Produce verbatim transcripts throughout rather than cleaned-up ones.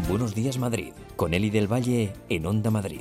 Buenos Días Madrid, con Eli del Valle en Onda Madrid.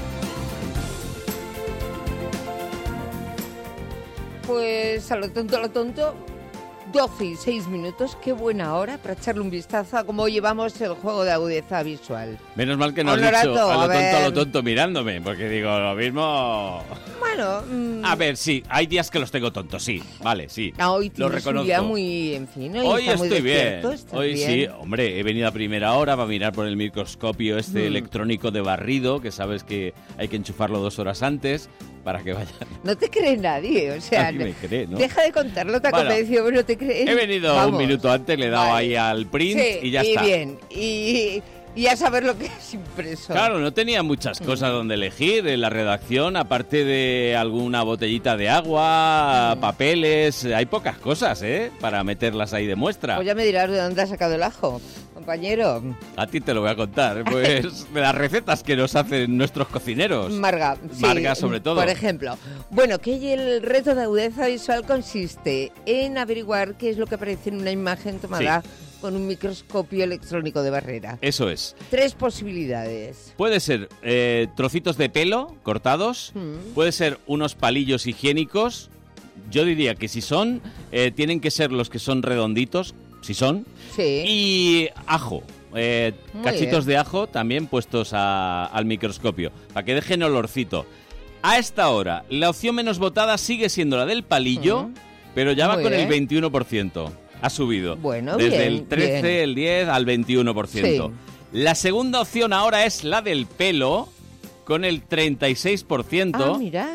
Pues a lo tonto, a lo tonto, doce y seis minutos, qué buena hora para echarle un vistazo a cómo llevamos el juego de agudeza visual. Menos mal que no has Honorato, dicho a lo a tonto, ver. a lo tonto mirándome, porque digo, lo mismo... Bueno... Mmm... A ver, sí, hay días que los tengo tontos, sí, vale, sí, Ah, hoy lo tienes reconozco. un día muy, en fin, hoy, Hoy está muy estoy bien, despierto, ¿estás hoy bien? sí, hombre, he venido a primera hora para mirar por el microscopio este Mm. electrónico de barrido, que sabes que hay que enchufarlo dos horas antes para que vaya... No te cree nadie, o sea, Nadie me cree, ¿no? deja de contarlo, te ha Bueno, convencido, pero no te cree. He venido Vamos. un minuto antes, le he dado Vale. ahí al print Sí, y ya y está. bien, y, y a saber lo que es impreso. Claro, no tenía muchas cosas donde elegir en la redacción, aparte de alguna botellita de agua, Mm. papeles, hay pocas cosas, ¿eh? Para meterlas ahí de muestra. Pues ya me dirás de dónde has sacado el ajo, compañero. A ti te lo voy a contar, pues de las recetas que nos hacen nuestros cocineros. Marga, sí, Marga, sobre todo. Por ejemplo. Bueno, que el reto de agudeza visual consiste en averiguar qué es lo que aparece en una imagen tomada con un microscopio electrónico de barrera. Eso es. Tres posibilidades. Puede ser eh, trocitos de pelo cortados, Mm. puede ser unos palillos higiénicos. Yo diría que si son, eh, tienen que ser los que son redonditos, si son. Sí. Y ajo, eh, Muy cachitos bien. de ajo también puestos a- al microscopio, para que dejen olorcito. A esta hora, la opción menos votada sigue siendo la del palillo, Mm. pero ya va Muy con el bien. veintiuno por ciento. Ha subido. Bueno, Desde bien, el trece, bien. el diez al veintiuno por ciento. Sí. La segunda opción ahora es la del pelo, con el treinta y seis por ciento. Ah, mira.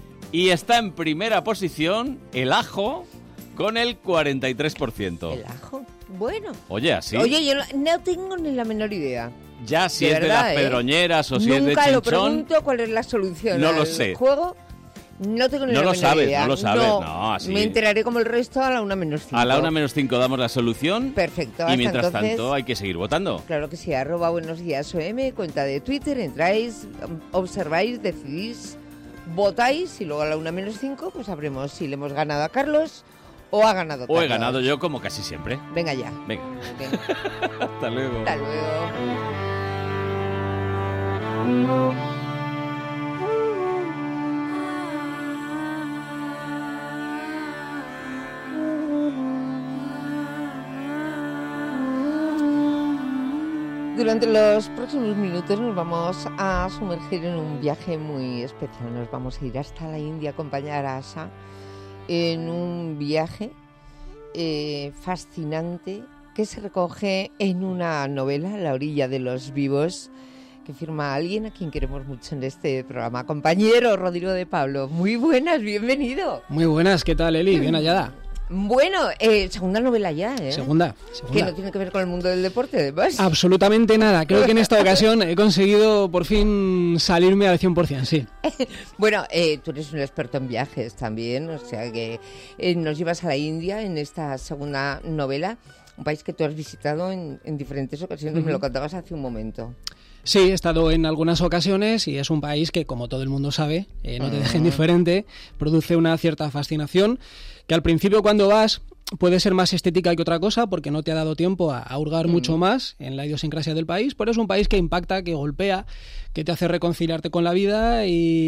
Y está en primera posición el ajo, con el cuarenta y tres por ciento. El ajo. Bueno. Oye, así. Oye, yo no, no tengo ni la menor idea. Ya si de es de verdad, las ¿eh? pedroñeras o si es de Nunca lo chinchón, pregunto cuál es la solución No al lo sé. juego. No tengo ni No la lo menor sabes, idea. no lo sabes, no, así. Me enteraré como el resto a la una menos cinco. a la una menos cinco damos la solución. Perfecto. Y hasta mientras entonces, tanto hay que seguir votando. Claro que sí, arroba buenos días O M, cuenta de Twitter, entráis, observáis, decidís, votáis y luego a la una menos cinco pues sabremos si le hemos ganado a Carlos o ha ganado O Carlos. he ganado yo como casi siempre. Venga ya. Venga, Venga. hasta luego. Hasta luego. Durante los próximos minutos nos vamos a sumergir en un viaje muy especial. Nos vamos a ir hasta la India a acompañar a Asha en un viaje eh, fascinante que se recoge en una novela, La orilla de los vivos, que firma alguien a quien queremos mucho en este programa. Compañero Rodrigo de Pablo, muy buenas, bienvenido. Muy buenas, ¿qué tal, Eli? Bien hallada. Bueno, eh, segunda novela ya, ¿eh? Segunda, Que segunda. no tiene que ver con el mundo del deporte, además. Absolutamente nada. Creo que en esta ocasión he conseguido por fin salirme al cien por ciento, sí. Bueno, eh, tú eres un experto en viajes también, o sea que eh, nos llevas a la India en esta segunda novela, un país que tú has visitado en, en diferentes ocasiones, me lo contabas hace un momento. Sí, he estado en algunas ocasiones y es un país que, como todo el mundo sabe, eh, no te deja indiferente, produce una cierta fascinación que al principio cuando vas puede ser más estética que otra cosa porque no te ha dado tiempo a, a hurgar Mm. mucho más en la idiosincrasia del país, pero es un país que impacta, que golpea, que te hace reconciliarte con la vida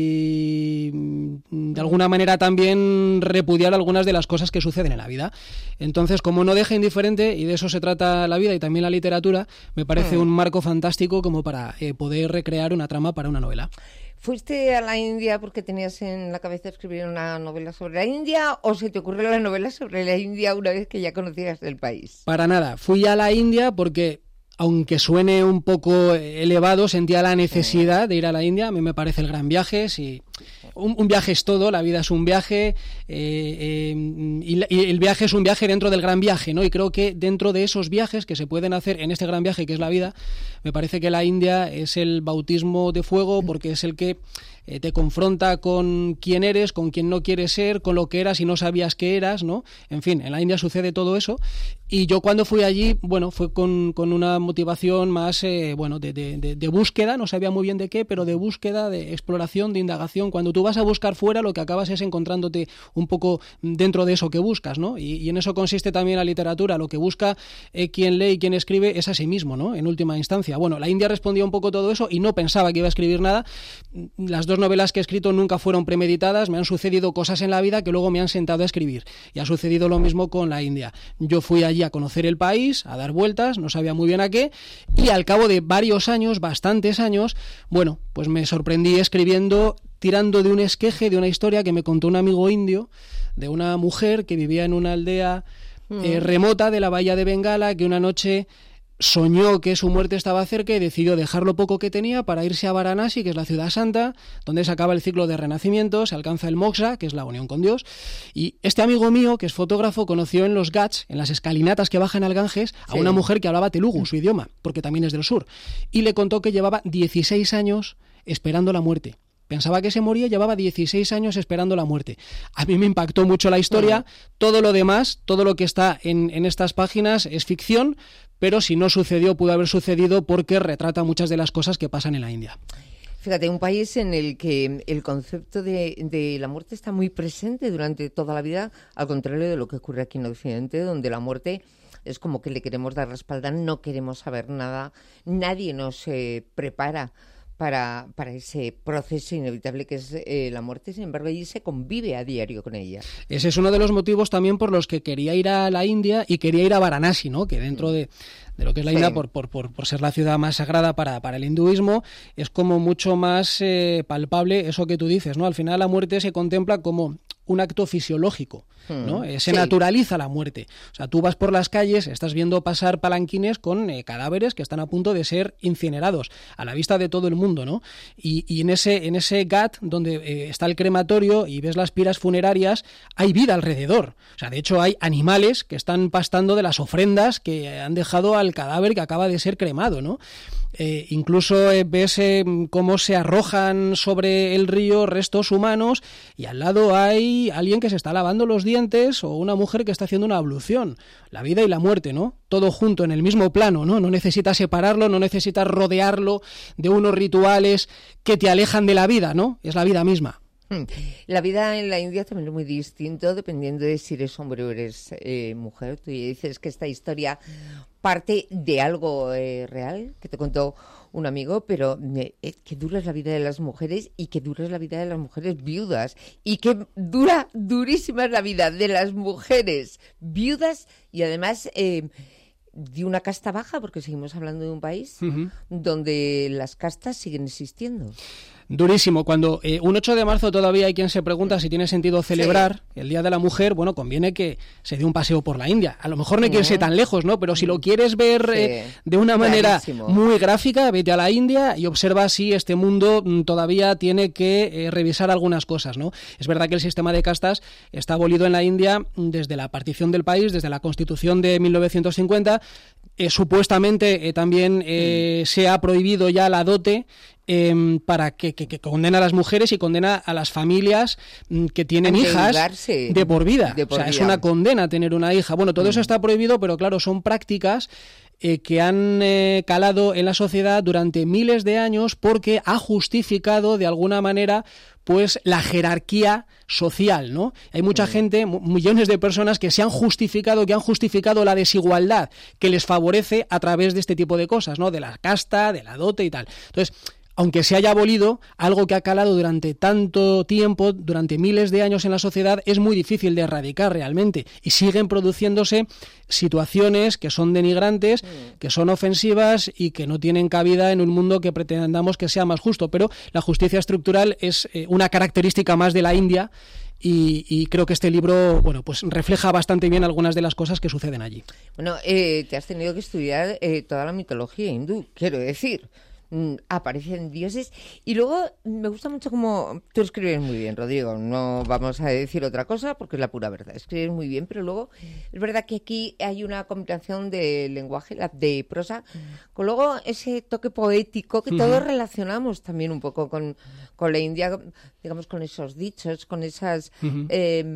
y mm, de alguna manera también repudiar algunas de las cosas que suceden en la vida. Entonces, como no deja indiferente, y de eso se trata la vida y también la literatura, me parece Mm. un marco fantástico como para eh, poder recrear una trama para una novela. ¿Fuiste a la India porque tenías en la cabeza escribir una novela sobre la India o se te ocurrió la novela sobre la India una vez que ya conocías el país? Para nada, fui a la India porque, aunque suene un poco elevado, sentía la necesidad de ir a la India. A mí me parece el gran viaje. Si un, un viaje es todo, la vida es un viaje, eh, eh, y, la- y el viaje es un viaje dentro del gran viaje, ¿no? Y creo que dentro de esos viajes que se pueden hacer en este gran viaje que es la vida, me parece que la India es el bautismo de fuego porque es el que eh, te confronta con quién eres, con quién no quieres ser, con lo que eras y no sabías que eras, ¿no? En fin, en la India sucede todo eso. Y yo cuando fui allí, bueno, fue con, con una motivación más, eh, bueno, de, de, de, de búsqueda, no sabía muy bien de qué, pero de búsqueda, de exploración, de indagación. Cuando tú vas a buscar fuera, lo que acabas es encontrándote un poco dentro de eso que buscas, ¿no? Y, y en eso consiste también la literatura. Lo que busca eh, quien lee y quien escribe es a sí mismo, ¿no? En última instancia. Bueno, la India respondía un poco todo eso y no pensaba que iba a escribir nada. Las dos novelas que he escrito nunca fueron premeditadas, me han sucedido cosas en la vida que luego me han sentado a escribir. Y ha sucedido lo mismo con la India. Yo fui allí a conocer el país, a dar vueltas, no sabía muy bien a qué, y al cabo de varios años, bastantes años, bueno, pues me sorprendí escribiendo, tirando de un esqueje, de una historia que me contó un amigo indio, de una mujer que vivía en una aldea mm. eh, remota de la bahía de Bengala, que una noche soñó que su muerte estaba cerca y decidió dejar lo poco que tenía para irse a Varanasi, que es la ciudad santa, donde se acaba el ciclo de renacimiento, se alcanza el moksha, que es la unión con Dios. Y este amigo mío, que es fotógrafo, conoció en los Ghats, en las escalinatas que bajan al Ganges, a sí. una mujer que hablaba telugu, su idioma, porque también es del sur, y le contó que llevaba dieciséis años esperando la muerte. Pensaba que se moría, llevaba dieciséis años esperando la muerte. A mí me impactó mucho la historia. Todo lo demás, todo lo que está en, en estas páginas es ficción, pero si no sucedió, pudo haber sucedido porque retrata muchas de las cosas que pasan en la India. Fíjate, un país en el que el concepto de, de la muerte está muy presente durante toda la vida, al contrario de lo que ocurre aquí en Occidente, donde la muerte es como que le queremos dar la espalda, no queremos saber nada, nadie nos eh, prepara Para, para ese proceso inevitable que es eh, la muerte. Sin embargo, allí se convive a diario con ella. Ese es uno de los motivos también por los que quería ir a la India y quería ir a Varanasi, ¿no? Que dentro de, de lo que es la sí. India, por, por, por, por ser la ciudad más sagrada para, para el hinduismo, es como mucho más eh, palpable eso que tú dices, ¿no? Al final la muerte se contempla como un acto fisiológico, ¿no? Eh, se sí. naturaliza la muerte. O sea, tú vas por las calles, estás viendo pasar palanquines con eh, cadáveres que están a punto de ser incinerados, a la vista de todo el mundo, ¿no? Y, y en ese en ese Ghat, donde eh, está el crematorio y ves las piras funerarias, hay vida alrededor. O sea, de hecho hay animales que están pastando de las ofrendas que han dejado al cadáver que acaba de ser cremado, ¿no? Eh, incluso eh, ves eh, cómo se arrojan sobre el río restos humanos y al lado hay alguien que se está lavando los dientes o una mujer que está haciendo una ablución. La vida y la muerte, ¿no? Todo junto en el mismo plano, ¿no? No necesitas separarlo, no necesitas rodearlo de unos rituales que te alejan de la vida, ¿no? Es la vida misma. La vida en la India también es muy distinto dependiendo de si eres hombre o eres eh, mujer. Tú dices que esta historia parte de algo eh, real que te contó un amigo, pero eh, que dura es la vida de las mujeres y que dura es la vida de las mujeres viudas y que dura, durísima es la vida de las mujeres viudas y además eh, de una casta baja, porque seguimos hablando de un país uh-huh. donde las castas siguen existiendo. Durísimo. Cuando eh, un ocho de marzo todavía hay quien se pregunta si tiene sentido celebrar sí. el Día de la Mujer, bueno, conviene que se dé un paseo por la India. A lo mejor no hay que irse tan lejos, ¿no? Pero si lo quieres ver sí. eh, de una manera Clarísimo. muy gráfica, vete a la India y observa si este mundo mm, todavía tiene que eh, revisar algunas cosas, ¿no? Es verdad que el sistema de castas está abolido en la India desde la partición del país, desde la Constitución de mil novecientos cincuenta. Eh, supuestamente eh, también eh, mm. se ha prohibido ya la dote eh, para que, que, que condena a las mujeres y condena a las familias mm, que tienen hijas de por vida. De por o sea, vida. Es una condena tener una hija. Bueno, todo mm. eso está prohibido, pero claro, son prácticas eh, que han eh, calado en la sociedad durante miles de años porque ha justificado de alguna manera pues la jerarquía social, ¿no? Hay mucha gente, millones de personas que se han justificado, que han justificado la desigualdad que les favorece a través de este tipo de cosas, ¿no? De la casta, de la dote y tal. Entonces, aunque se haya abolido, algo que ha calado durante tanto tiempo, durante miles de años en la sociedad, es muy difícil de erradicar realmente. Y siguen produciéndose situaciones que son denigrantes, que son ofensivas y que no tienen cabida en un mundo que pretendamos que sea más justo. Pero la justicia estructural es eh, una característica más de la India y, y creo que este libro, bueno, pues refleja bastante bien algunas de las cosas que suceden allí. Bueno, eh, te has tenido que estudiar eh, toda la mitología hindú, quiero decir. mm, aparecen dioses. Y luego me gusta mucho como tú escribes muy bien, Rodrigo, no vamos a decir otra cosa porque es la pura verdad, escribes muy bien, pero luego es verdad que aquí hay una combinación de lenguaje, de prosa, con luego ese toque poético que uh-huh. todos relacionamos también un poco con, con la India, digamos con esos dichos, con esas uh-huh. eh,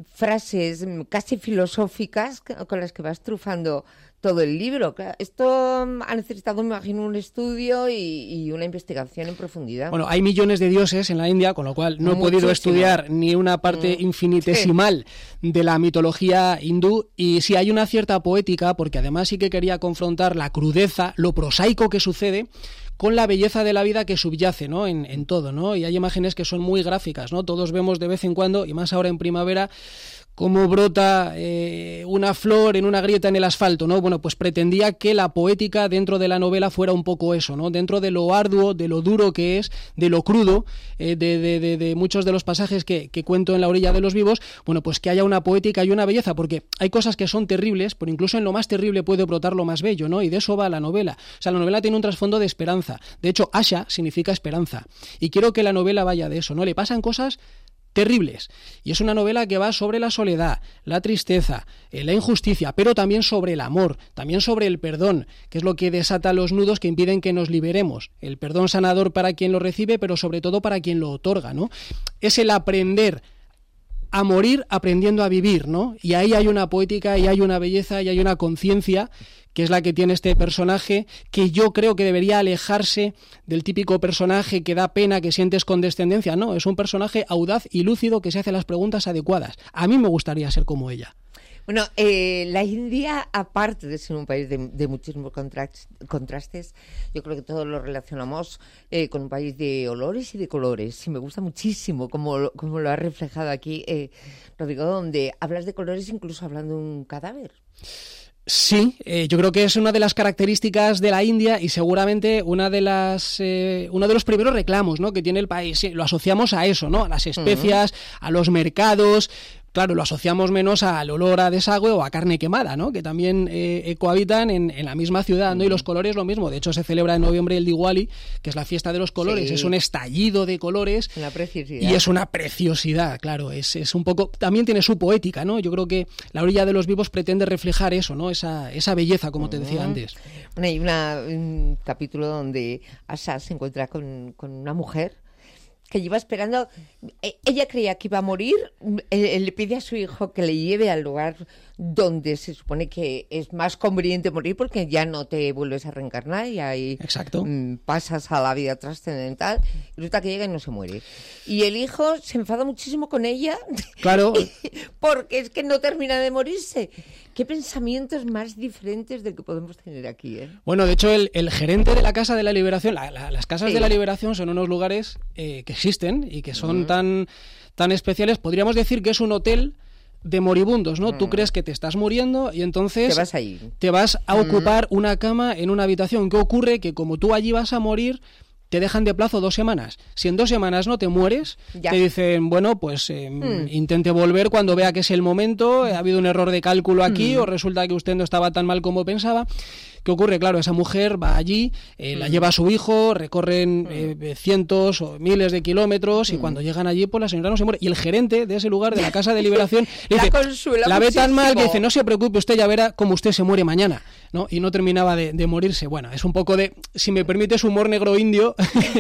frases casi filosóficas con las que vas trufando todo el libro. Esto ha necesitado, me imagino, un estudio y, y una investigación en profundidad. Bueno, hay millones de dioses en la India, con lo cual no Muchísimo. he podido estudiar ni una parte mm. infinitesimal sí. de la mitología hindú, y sí hay una cierta poética, porque además sí que quería confrontar la crudeza, lo prosaico que sucede, con la belleza de la vida que subyace, ¿no? en, en todo, ¿no? Y hay imágenes que son muy gráficas, ¿no? Todos vemos de vez en cuando, y más ahora en primavera, cómo brota eh, una flor en una grieta en el asfalto, ¿no? Bueno, pues pretendía que la poética dentro de la novela fuera un poco eso, ¿no? Dentro de lo arduo, de lo duro que es, de lo crudo, eh, de, de, de, de muchos de los pasajes que, que cuento en La orilla de los vivos, bueno, pues que haya una poética y una belleza, porque hay cosas que son terribles, pero incluso en lo más terrible puede brotar lo más bello, ¿no? Y de eso va la novela. O sea, la novela tiene un trasfondo de esperanza. De hecho, Asha significa esperanza. Y quiero que la novela vaya de eso, ¿no? Le pasan cosas terribles, y es una novela que va sobre la soledad, la tristeza, eh, la injusticia, pero también sobre el amor, también sobre el perdón, que es lo que desata los nudos que impiden que nos liberemos, el perdón sanador para quien lo recibe, pero sobre todo para quien lo otorga, ¿no? Es el aprender a morir aprendiendo a vivir, ¿no? Y ahí hay una poética, y hay una belleza, y hay una conciencia que es la que tiene este personaje, que yo creo que debería alejarse del típico personaje que da pena, que sientes condescendencia. No, es un personaje audaz y lúcido que se hace las preguntas adecuadas. A mí me gustaría ser como ella. Bueno, eh, la India, aparte de ser un país de, de muchísimos contrastes, yo creo que todos lo relacionamos eh, con un país de olores y de colores. Y me gusta muchísimo como, como lo has reflejado aquí, eh, Rodrigo, donde hablas de colores incluso hablando de un cadáver. Sí, eh, yo creo que es una de las características de la India y seguramente una de las eh, uno de los primeros reclamos, ¿no?, que tiene el país. Sí, lo asociamos a eso, ¿no?, a las especias, uh-huh. a los mercados. Claro, lo asociamos menos al olor a desagüe o a carne quemada, ¿no?, que también eh, cohabitan en, en la misma ciudad, ¿no? Y los colores lo mismo. De hecho, se celebra en noviembre el Diwali, que es la fiesta de los colores. Sí. Es un estallido de colores. Una preciosidad. Y es una preciosidad, claro. Es, es un poco... También tiene su poética, ¿no? Yo creo que La orilla de los vivos pretende reflejar eso, ¿no? Esa, esa belleza, como te decía antes. Bueno, hay una, un capítulo donde Asha se encuentra con, con una mujer que lleva esperando, ella creía que iba a morir, le pide a su hijo que le lleve al lugar donde se supone que es más conveniente morir porque ya no te vuelves a reencarnar y ahí Exacto. pasas a la vida trascendental, y resulta que llega y no se muere. Y el hijo se enfada muchísimo con ella, claro, porque es que no termina de morirse. ¿Qué pensamientos más diferentes del que podemos tener aquí, eh? Bueno, de hecho, el, el gerente de la Casa de la Liberación, la, la, las Casas sí. de la Liberación son unos lugares eh, que existen y que son uh-huh. tan, tan especiales. Podríamos decir que es un hotel de moribundos, ¿no? Mm. Tú crees que te estás muriendo y entonces te vas a ir. Te vas a mm. ocupar una cama en una habitación. ¿Qué ocurre? Que como tú allí vas a morir, te dejan de plazo dos semanas. Si en dos semanas no te mueres, ya. te dicen, bueno, pues eh, mm. intente volver cuando vea que es el momento, ha habido un error de cálculo aquí, mm. o resulta que usted no estaba tan mal como pensaba. ¿Qué ocurre? Claro, esa mujer va allí, eh, mm. la lleva a su hijo, recorren eh, cientos o miles de kilómetros, mm. y cuando llegan allí, pues la señora no se muere. Y el gerente de ese lugar, de la Casa de Liberación, le dice, la, la ve tan mal que dice, no se preocupe, usted ya verá cómo usted se muere mañana, ¿no? Y no terminaba de, de morirse. Bueno, es un poco de, si me permites, humor negro indio.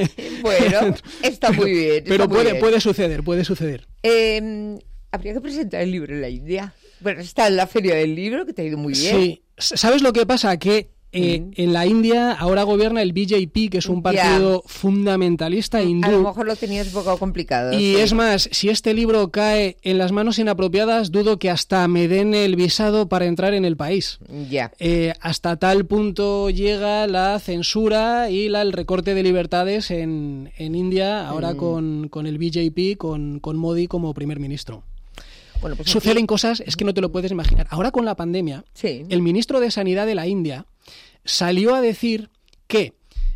Bueno, está muy bien. Está pero muy puede, bien. puede suceder, puede suceder. Eh, habría que presentar el libro en la India. Bueno, está en la Feria del Libro, que te ha ido muy bien. Sí. ¿Sabes lo que pasa? Que eh, mm. en la India ahora gobierna el B J P, que es un partido ya. fundamentalista hindú. A lo mejor lo tenías un poco complicado. Y sí. es más, si este libro cae en las manos inapropiadas, dudo que hasta me den el visado para entrar en el país. Ya. Eh, hasta tal punto llega la censura y la, el recorte de libertades en, en India, ahora mm. con, con el B J P, con, con Modi como primer ministro. Bueno, pues suceden aquí cosas, es que no te lo puedes imaginar. Ahora con la pandemia, sí. el ministro de Sanidad de la India salió a decir que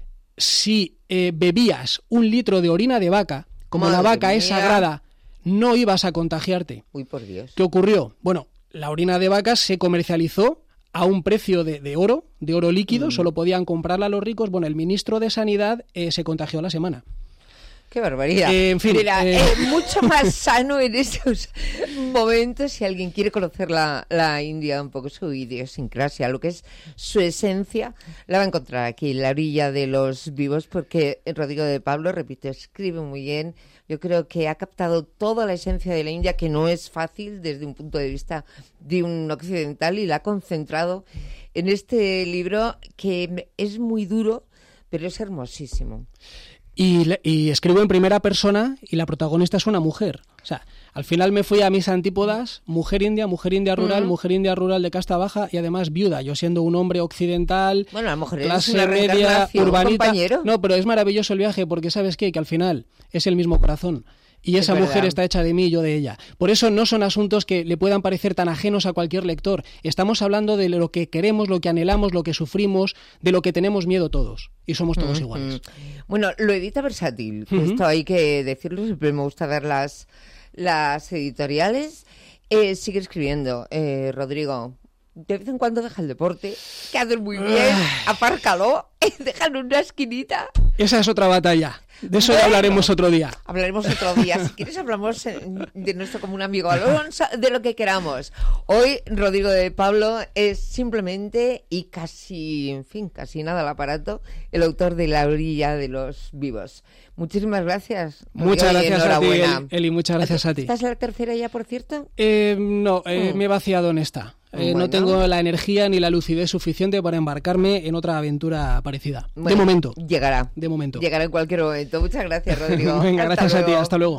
si eh, bebías un litro de orina de vaca, como Madre la vaca mía. es sagrada, no ibas a contagiarte. Uy, por Dios. ¿Qué ocurrió? Bueno, la orina de vaca se comercializó a un precio de, de oro, de oro líquido, mm. solo podían comprarla los ricos. Bueno, el ministro de Sanidad eh, se contagió a la semana. ¡Qué barbaridad! Eh, en fin, Mira, eh... eh, mucho más sano en esos momentos, si alguien quiere conocer la, la India, un poco su idiosincrasia, lo que es su esencia, la va a encontrar aquí, en la orilla de los vivos, porque Rodrigo de Pablo, repito, escribe muy bien. Yo creo que ha captado toda la esencia de la India, que no es fácil desde un punto de vista de un occidental, y la ha concentrado en este libro que es muy duro, pero es hermosísimo. Y, y escribo en primera persona y la protagonista es una mujer. O sea, al final me fui a mis antípodas, mujer india, mujer india rural, uh-huh. mujer india rural de casta baja y además viuda. Yo siendo un hombre occidental, bueno, a lo mejor clase media, urbanita. Compañero. No, pero es maravilloso el viaje porque ¿sabes qué? Que al final es el mismo corazón. Y esa mujer está hecha de mí y yo de ella. Por eso no son asuntos que le puedan parecer tan ajenos a cualquier lector. Estamos hablando de lo que queremos, lo que anhelamos, lo que sufrimos, de lo que tenemos miedo todos. Y somos todos uh-huh. iguales. Bueno, lo edita Versátil. Uh-huh. Esto hay que decirlo. Siempre me gusta ver las, las editoriales. Eh, sigue escribiendo, eh, Rodrigo. De vez en cuando deja el deporte, que haces muy bien, apárcalo, déjalo en una esquinita. Esa es otra batalla. De eso bueno, ya hablaremos otro día. Hablaremos otro día. Si quieres hablamos de nuestro común amigo Alonso, de lo que queramos. Hoy Rodrigo de Pablo es simplemente y casi, en fin, casi nada al aparato, el autor de La orilla de los vivos. Muchísimas gracias. Muchas gracias a ti, Eli, Eli, muchas gracias a ti. ¿Estás en la tercera ya, por cierto? Eh, no, eh, mm. me he vaciado en esta. Eh, bueno. No tengo la energía ni la lucidez suficiente para embarcarme en otra aventura parecida. Bueno, de momento. Llegará. De momento. Llegará en cualquier momento. Muchas gracias, Rodrigo. Venga, gracias luego. a ti. Hasta luego.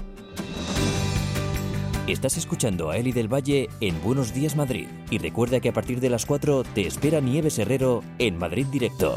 Estás escuchando a Eli del Valle en Buenos Días Madrid. Y recuerda que a partir de las cuatro te espera Nieves Herrero en Madrid Directo.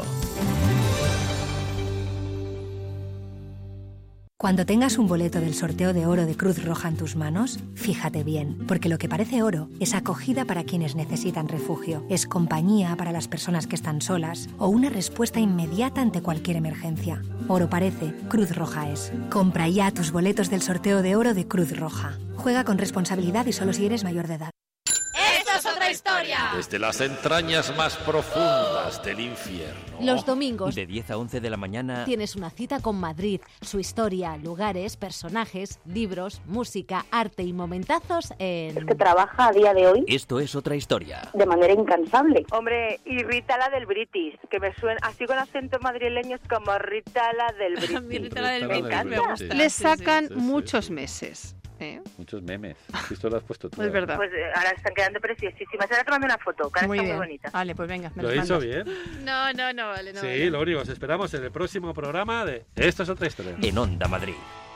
Cuando tengas un boleto del sorteo de oro de Cruz Roja en tus manos, fíjate bien, porque lo que parece oro es acogida para quienes necesitan refugio, es compañía para las personas que están solas o una respuesta inmediata ante cualquier emergencia. Oro parece, Cruz Roja es. Compra ya tus boletos del sorteo de oro de Cruz Roja. Juega con responsabilidad y solo si eres mayor de edad. ¡Esta es otra historia! Desde las entrañas más profundas del infierno. Los domingos, de diez a once de la mañana, tienes una cita con Madrid, su historia, lugares, personajes, libros, música, arte y momentazos en... Es que trabaja a día de hoy. Esto es otra historia. De manera incansable. Hombre, y Rita la del British, que me suena así con acento madrileño, es como Rita la del British. Mi Rita la del British, me gusta. Le sacan sí, sí, sí. muchos meses. ¿Eh? Muchos memes. Esto lo has puesto tú. Es verdad. Pues eh, ahora están quedando preciosísimas. Ahora te mando una foto, que ahora muy está bien. muy bonita. Vale, pues venga. Me ¿Lo he hecho bien? No, no, no, vale. No, sí, vale. lo único, os esperamos en el próximo programa de Esto es otra historia. En Onda Madrid.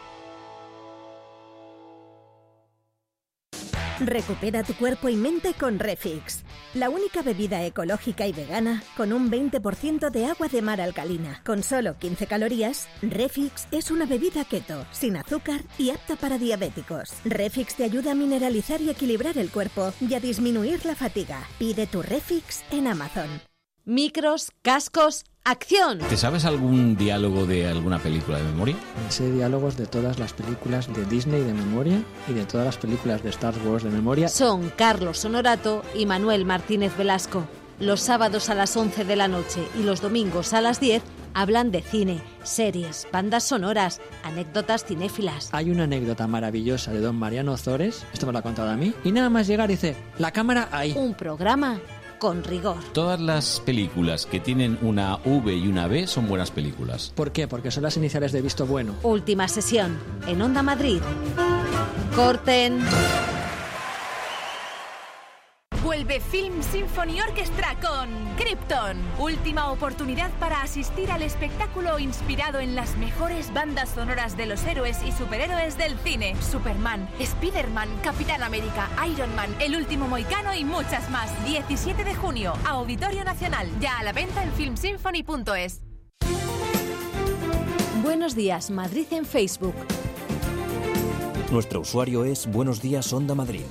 Recupera tu cuerpo y mente con Refix, la única bebida ecológica y vegana con un veinte por ciento de agua de mar alcalina. Con solo quince calorías, Refix es una bebida keto, sin azúcar y apta para diabéticos. Refix te ayuda a mineralizar y equilibrar el cuerpo y a disminuir la fatiga. Pide tu Refix en Amazon. Micros, cascos, ¡acción! ¿Te sabes algún diálogo de alguna película de memoria? Me sé diálogos de todas las películas de Disney de memoria y de todas las películas de Star Wars de memoria. Son Carlos Honorato y Manuel Martínez Velasco. Los sábados a las once de la noche y los domingos a las diez hablan de cine, series, bandas sonoras, anécdotas cinéfilas. Hay una anécdota maravillosa de don Mariano Ozores, esto me lo ha contado a mí, y nada más llegar dice, la cámara ahí. Un programa con rigor. Todas las películas que tienen una V y una B son buenas películas. ¿Por qué? Porque son las iniciales de visto bueno. Última sesión en Onda Madrid. Corten. Vuelve Film Symphony Orchestra con Krypton. Última oportunidad para asistir al espectáculo inspirado en las mejores bandas sonoras de los héroes y superhéroes del cine. Superman, Spider-Man, Capitán América, Iron Man, El Último Mohicano y muchas más. diecisiete de junio, Auditorio Nacional. Ya a la venta en film symphony punto es. Buenos días, Madrid en Facebook. Nuestro usuario es Buenos Días Onda Madrid.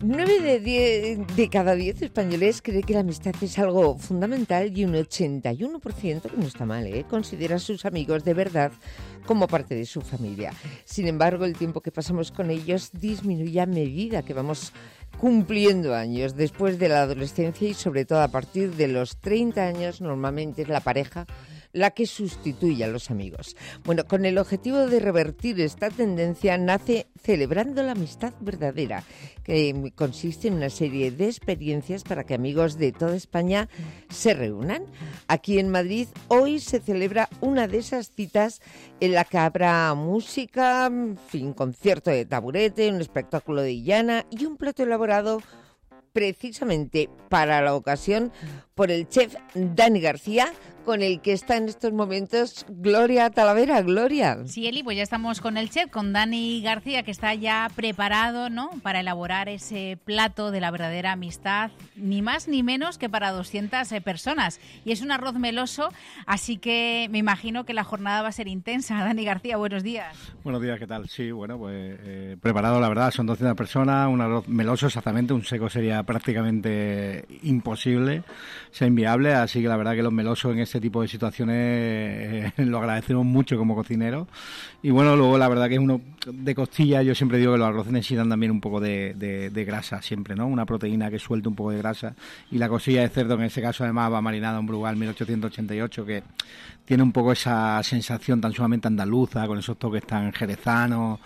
Nueve de, diez, de cada diez españoles cree que la amistad es algo fundamental y un ochenta y uno por ciento, que no está mal, ¿eh?, considera a sus amigos de verdad como parte de su familia. Sin embargo, el tiempo que pasamos con ellos disminuye a medida que vamos cumpliendo años. Después de la adolescencia y sobre todo a partir de los treinta años, normalmente es la pareja la que sustituye a los amigos. Bueno, con el objetivo de revertir esta tendencia nace Celebrando la Amistad Verdadera, que consiste en una serie de experiencias para que amigos de toda España se reúnan. Aquí en Madrid hoy se celebra una de esas citas en la que habrá música, en fin, concierto de taburete, un espectáculo de llana y un plato elaborado precisamente para la ocasión por el chef Dani García, con el que está en estos momentos Gloria Talavera. Gloria. Sí, Eli, pues ya estamos con el chef, con Dani García, que está ya preparado, ¿no?, para elaborar ese plato de la verdadera amistad, ni más ni menos que para doscientas personas. Y es un arroz meloso, así que me imagino que la jornada va a ser intensa. Dani García, buenos días. Buenos días, ¿qué tal? Sí, bueno, pues eh, preparado, la verdad, son doscientas personas, un arroz meloso exactamente, un seco sería prácticamente imposible, sea inviable, así que la verdad que los melosos en ese tipo de situaciones eh, lo agradecemos mucho como cocineros. Y bueno, luego la verdad que es uno de costilla, yo siempre digo que los arroces necesitan también un poco de, de, de grasa siempre, ¿no? Una proteína que suelte un poco de grasa, y la costilla de cerdo en ese caso además va marinada en Brugal mil ochocientos ochenta y ocho, que tiene un poco esa sensación tan sumamente andaluza, con esos toques tan jerezanos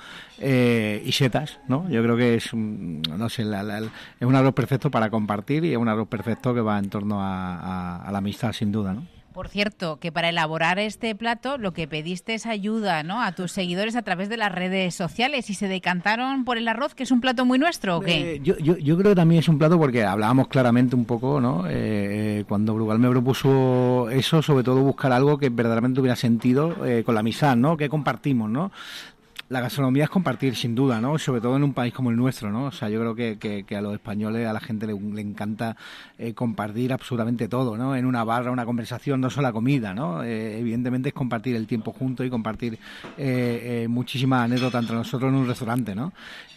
eh, y setas, ¿no? Yo creo que es un, no sé, la, la, es un arroz perfecto para compartir, y es un arroz perfecto que va en torno a, a, a la amistad, sin duda, ¿no? Por cierto, que para elaborar este plato lo que pediste es ayuda, ¿no?, a tus seguidores a través de las redes sociales, y se decantaron por el arroz, que es un plato muy nuestro, ¿o qué? Eh, yo, yo, yo creo que también es un plato porque hablábamos claramente un poco, ¿no?, eh, cuando Brugal me propuso eso, sobre todo buscar algo que verdaderamente tuviera sentido eh, con la amistad, ¿no?, que compartimos, ¿no? La gastronomía es compartir, sin duda, ¿no? Sobre todo en un país como el nuestro, ¿no? O sea, yo creo que, que, que a los españoles, a la gente le, le encanta eh, compartir absolutamente todo, ¿no? En una barra, una conversación, no solo la comida, ¿no? Eh, evidentemente es compartir el tiempo juntos y compartir eh, eh, muchísimas anécdotas entre nosotros en un restaurante, ¿no?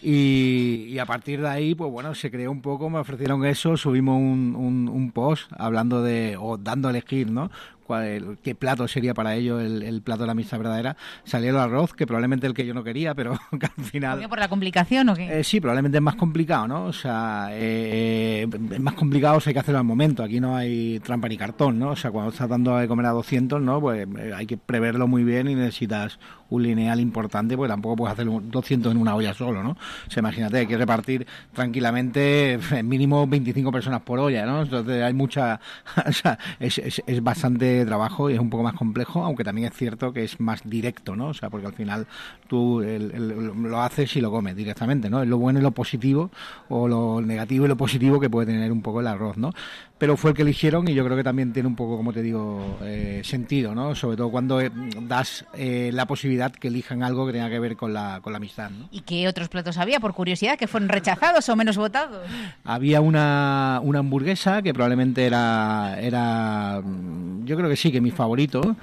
Y, y a partir de ahí, pues bueno, se creó un poco, me ofrecieron eso, subimos un, un, un post hablando de, o dando a elegir, ¿no?, cuál, qué plato sería para ellos el, el plato de la amistad verdadera. Salió el arroz, que probablemente el que yo no quería, pero que al final... ¿Por qué? ¿Por la complicación o qué? Eh, sí, probablemente es más complicado, ¿no? O sea, eh, es más complicado, o sea, hay que hacerlo al momento. Aquí no hay trampa ni cartón, ¿no? O sea, cuando estás dando de comer a doscientos, ¿no?, pues eh, hay que preverlo muy bien y necesitas un lineal importante, porque tampoco puedes hacer doscientos en una olla solo, ¿no? O sea, imagínate, hay que repartir tranquilamente mínimo veinticinco personas por olla, ¿no? Entonces hay mucha... O sea, es, es, es bastante trabajo y es un poco más complejo, aunque también es cierto que es más directo, ¿no? O sea, porque al final tú el, el, lo haces y lo comes directamente, ¿no? Es lo bueno y lo positivo, o lo negativo y lo positivo que puede tener un poco el arroz, ¿no? Pero fue el que eligieron, y yo creo que también tiene un poco, como te digo, eh, sentido, ¿no? Sobre todo cuando eh, das eh, la posibilidad que elijan algo que tenga que ver con la, con la amistad, ¿no? ¿Y qué otros platos había, por curiosidad, que fueron rechazados o menos votados? Había una, una hamburguesa que probablemente era, era, yo creo que sí, que mi favorito.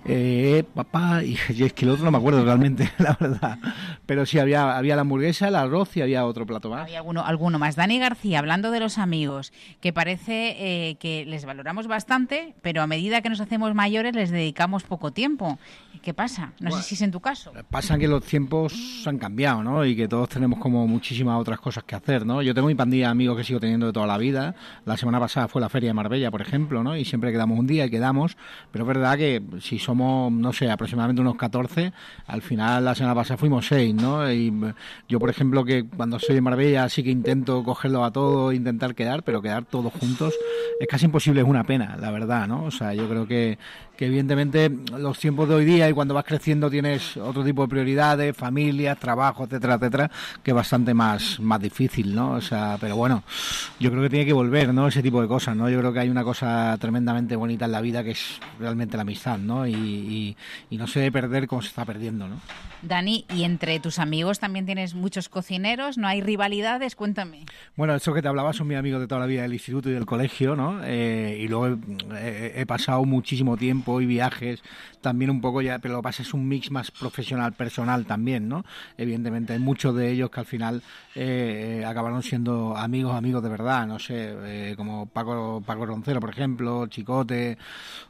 Eh, papá, y es que el otro no me acuerdo realmente, la verdad. Pero sí, había, había la hamburguesa, el arroz y había otro plato más. Había alguno, alguno más. Dani García, hablando de los amigos, que parece eh, que les valoramos bastante, pero a medida que nos hacemos mayores les dedicamos poco tiempo. ¿Qué pasa? No bueno, sé si es en tu caso. Pasa que los tiempos han cambiado, ¿no? Y que todos tenemos como muchísimas otras cosas que hacer, ¿no? Yo tengo mi pandilla de amigos que sigo teniendo de toda la vida. La semana pasada fue la Feria de Marbella, por ejemplo, ¿no? Y siempre quedamos un día y quedamos. Pero es verdad que si somos, no sé, aproximadamente unos catorce, al final la semana pasada fuimos seis, ¿no? Y yo, por ejemplo, que cuando soy de Marbella sí que intento cogerlo a todo, intentar quedar, pero quedar todos juntos es casi imposible, es una pena, la verdad, ¿no? O sea, yo creo que, que evidentemente los tiempos de hoy día y cuando vas creciendo tienes otro tipo de prioridades, familias, trabajo, etcétera, etcétera, que es bastante más, más difícil, ¿no? O sea, pero bueno, yo creo que tiene que volver, ¿no? Ese tipo de cosas, ¿no? Yo creo que hay una cosa tremendamente bonita en la vida que es realmente la amistad, ¿no? Y, y, y no se debe perder como se está perdiendo, ¿no? Dani, y entre tus amigos también tienes muchos cocineros, ¿no hay rivalidades? Cuéntame. Bueno, eso que te hablaba son mis amigos de toda la vida del instituto y del colegio, ¿no? Eh, y luego he, he pasado muchísimo tiempo y viajes, también un poco ya, pero lo que pasa es un mix más profesional, personal también, ¿no? Evidentemente hay muchos de ellos que al final eh, acabaron siendo amigos, amigos de verdad, no sé, eh, como Paco, Paco Roncero, por ejemplo, Chicote,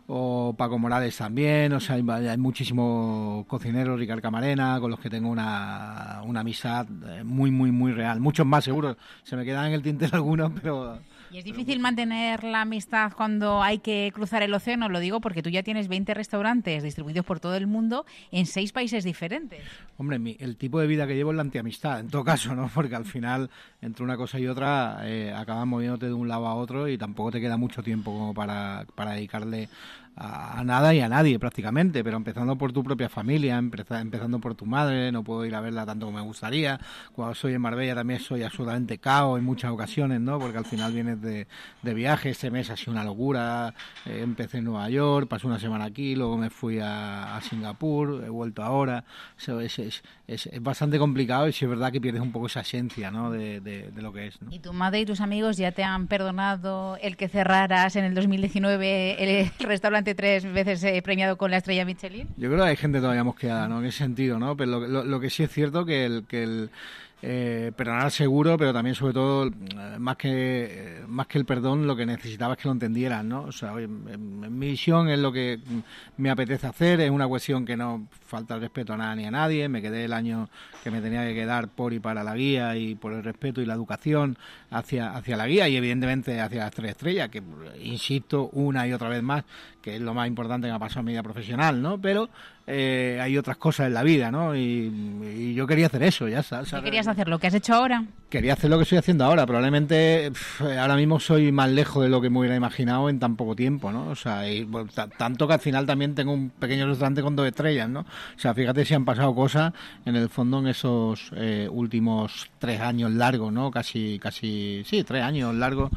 o Paco Morales también, o sea, hay, hay muchísimos cocineros, Ricard Camarena, con los que tengo una, una amistad muy, muy, muy real. Muchos más, seguro. Se me quedan en el tintero algunos, pero... ¿Y es difícil mantener la amistad cuando hay que cruzar el océano? Lo digo porque tú ya tienes veinte restaurantes distribuidos por todo el mundo en seis países diferentes. Hombre, mi, el tipo de vida que llevo es la antiamistad, en todo caso, ¿no? Porque al final, entre una cosa y otra, eh, acabas moviéndote de un lado a otro y tampoco te queda mucho tiempo como para, para dedicarle a, a nada y a nadie prácticamente, pero empezando por tu propia familia, empezando, empezando por tu madre, no puedo ir a verla tanto como me gustaría. Cuando soy en Marbella también soy absolutamente cao en muchas ocasiones, ¿no? Porque al final vienes de, de viaje, este mes ha sido una locura, eh, empecé en Nueva York, pasé una semana aquí, luego me fui a, a Singapur, he vuelto ahora, so, es, es, es, es bastante complicado y sí es verdad que pierdes un poco esa esencia, ¿no? de, de, de lo que es, ¿no? ¿Y tu madre y tus amigos ya te han perdonado el que cerraras en el dos mil diecinueve el restaurante tres veces eh, premiado con la estrella Michelin? Yo creo que hay gente todavía mosqueada, ¿no? En ese sentido, ¿no? Pero lo, lo, lo que sí es cierto que el... Que el Eh, perdonar seguro, pero también sobre todo más que más que el perdón, lo que necesitaba es que lo entendieran, ¿no? O sea, oye, en, en mi visión es lo que me apetece hacer, es una cuestión que no falta el respeto a nada ni a nadie. Me quedé el año que me tenía que quedar por y para la guía y por el respeto y la educación hacia hacia la guía y evidentemente hacia las tres estrellas, que insisto una y otra vez más que es lo más importante que me ha pasado en mi vida profesional, ¿no? Pero eh, hay otras cosas en la vida, ¿no? Y, y yo quería hacer eso, ya sabes. ¿Qué querías hacer? ¿Lo que has hecho ahora? Quería hacer lo que estoy haciendo ahora. Probablemente pff, ahora mismo soy más lejos de lo que me hubiera imaginado en tan poco tiempo, ¿no? O sea, y, bueno, t- tanto que al final también tengo un pequeño restaurante con dos estrellas, ¿no? O sea, fíjate si han pasado cosas en el fondo en esos eh, últimos tres años largos, ¿no? Casi, casi, sí, tres años largos,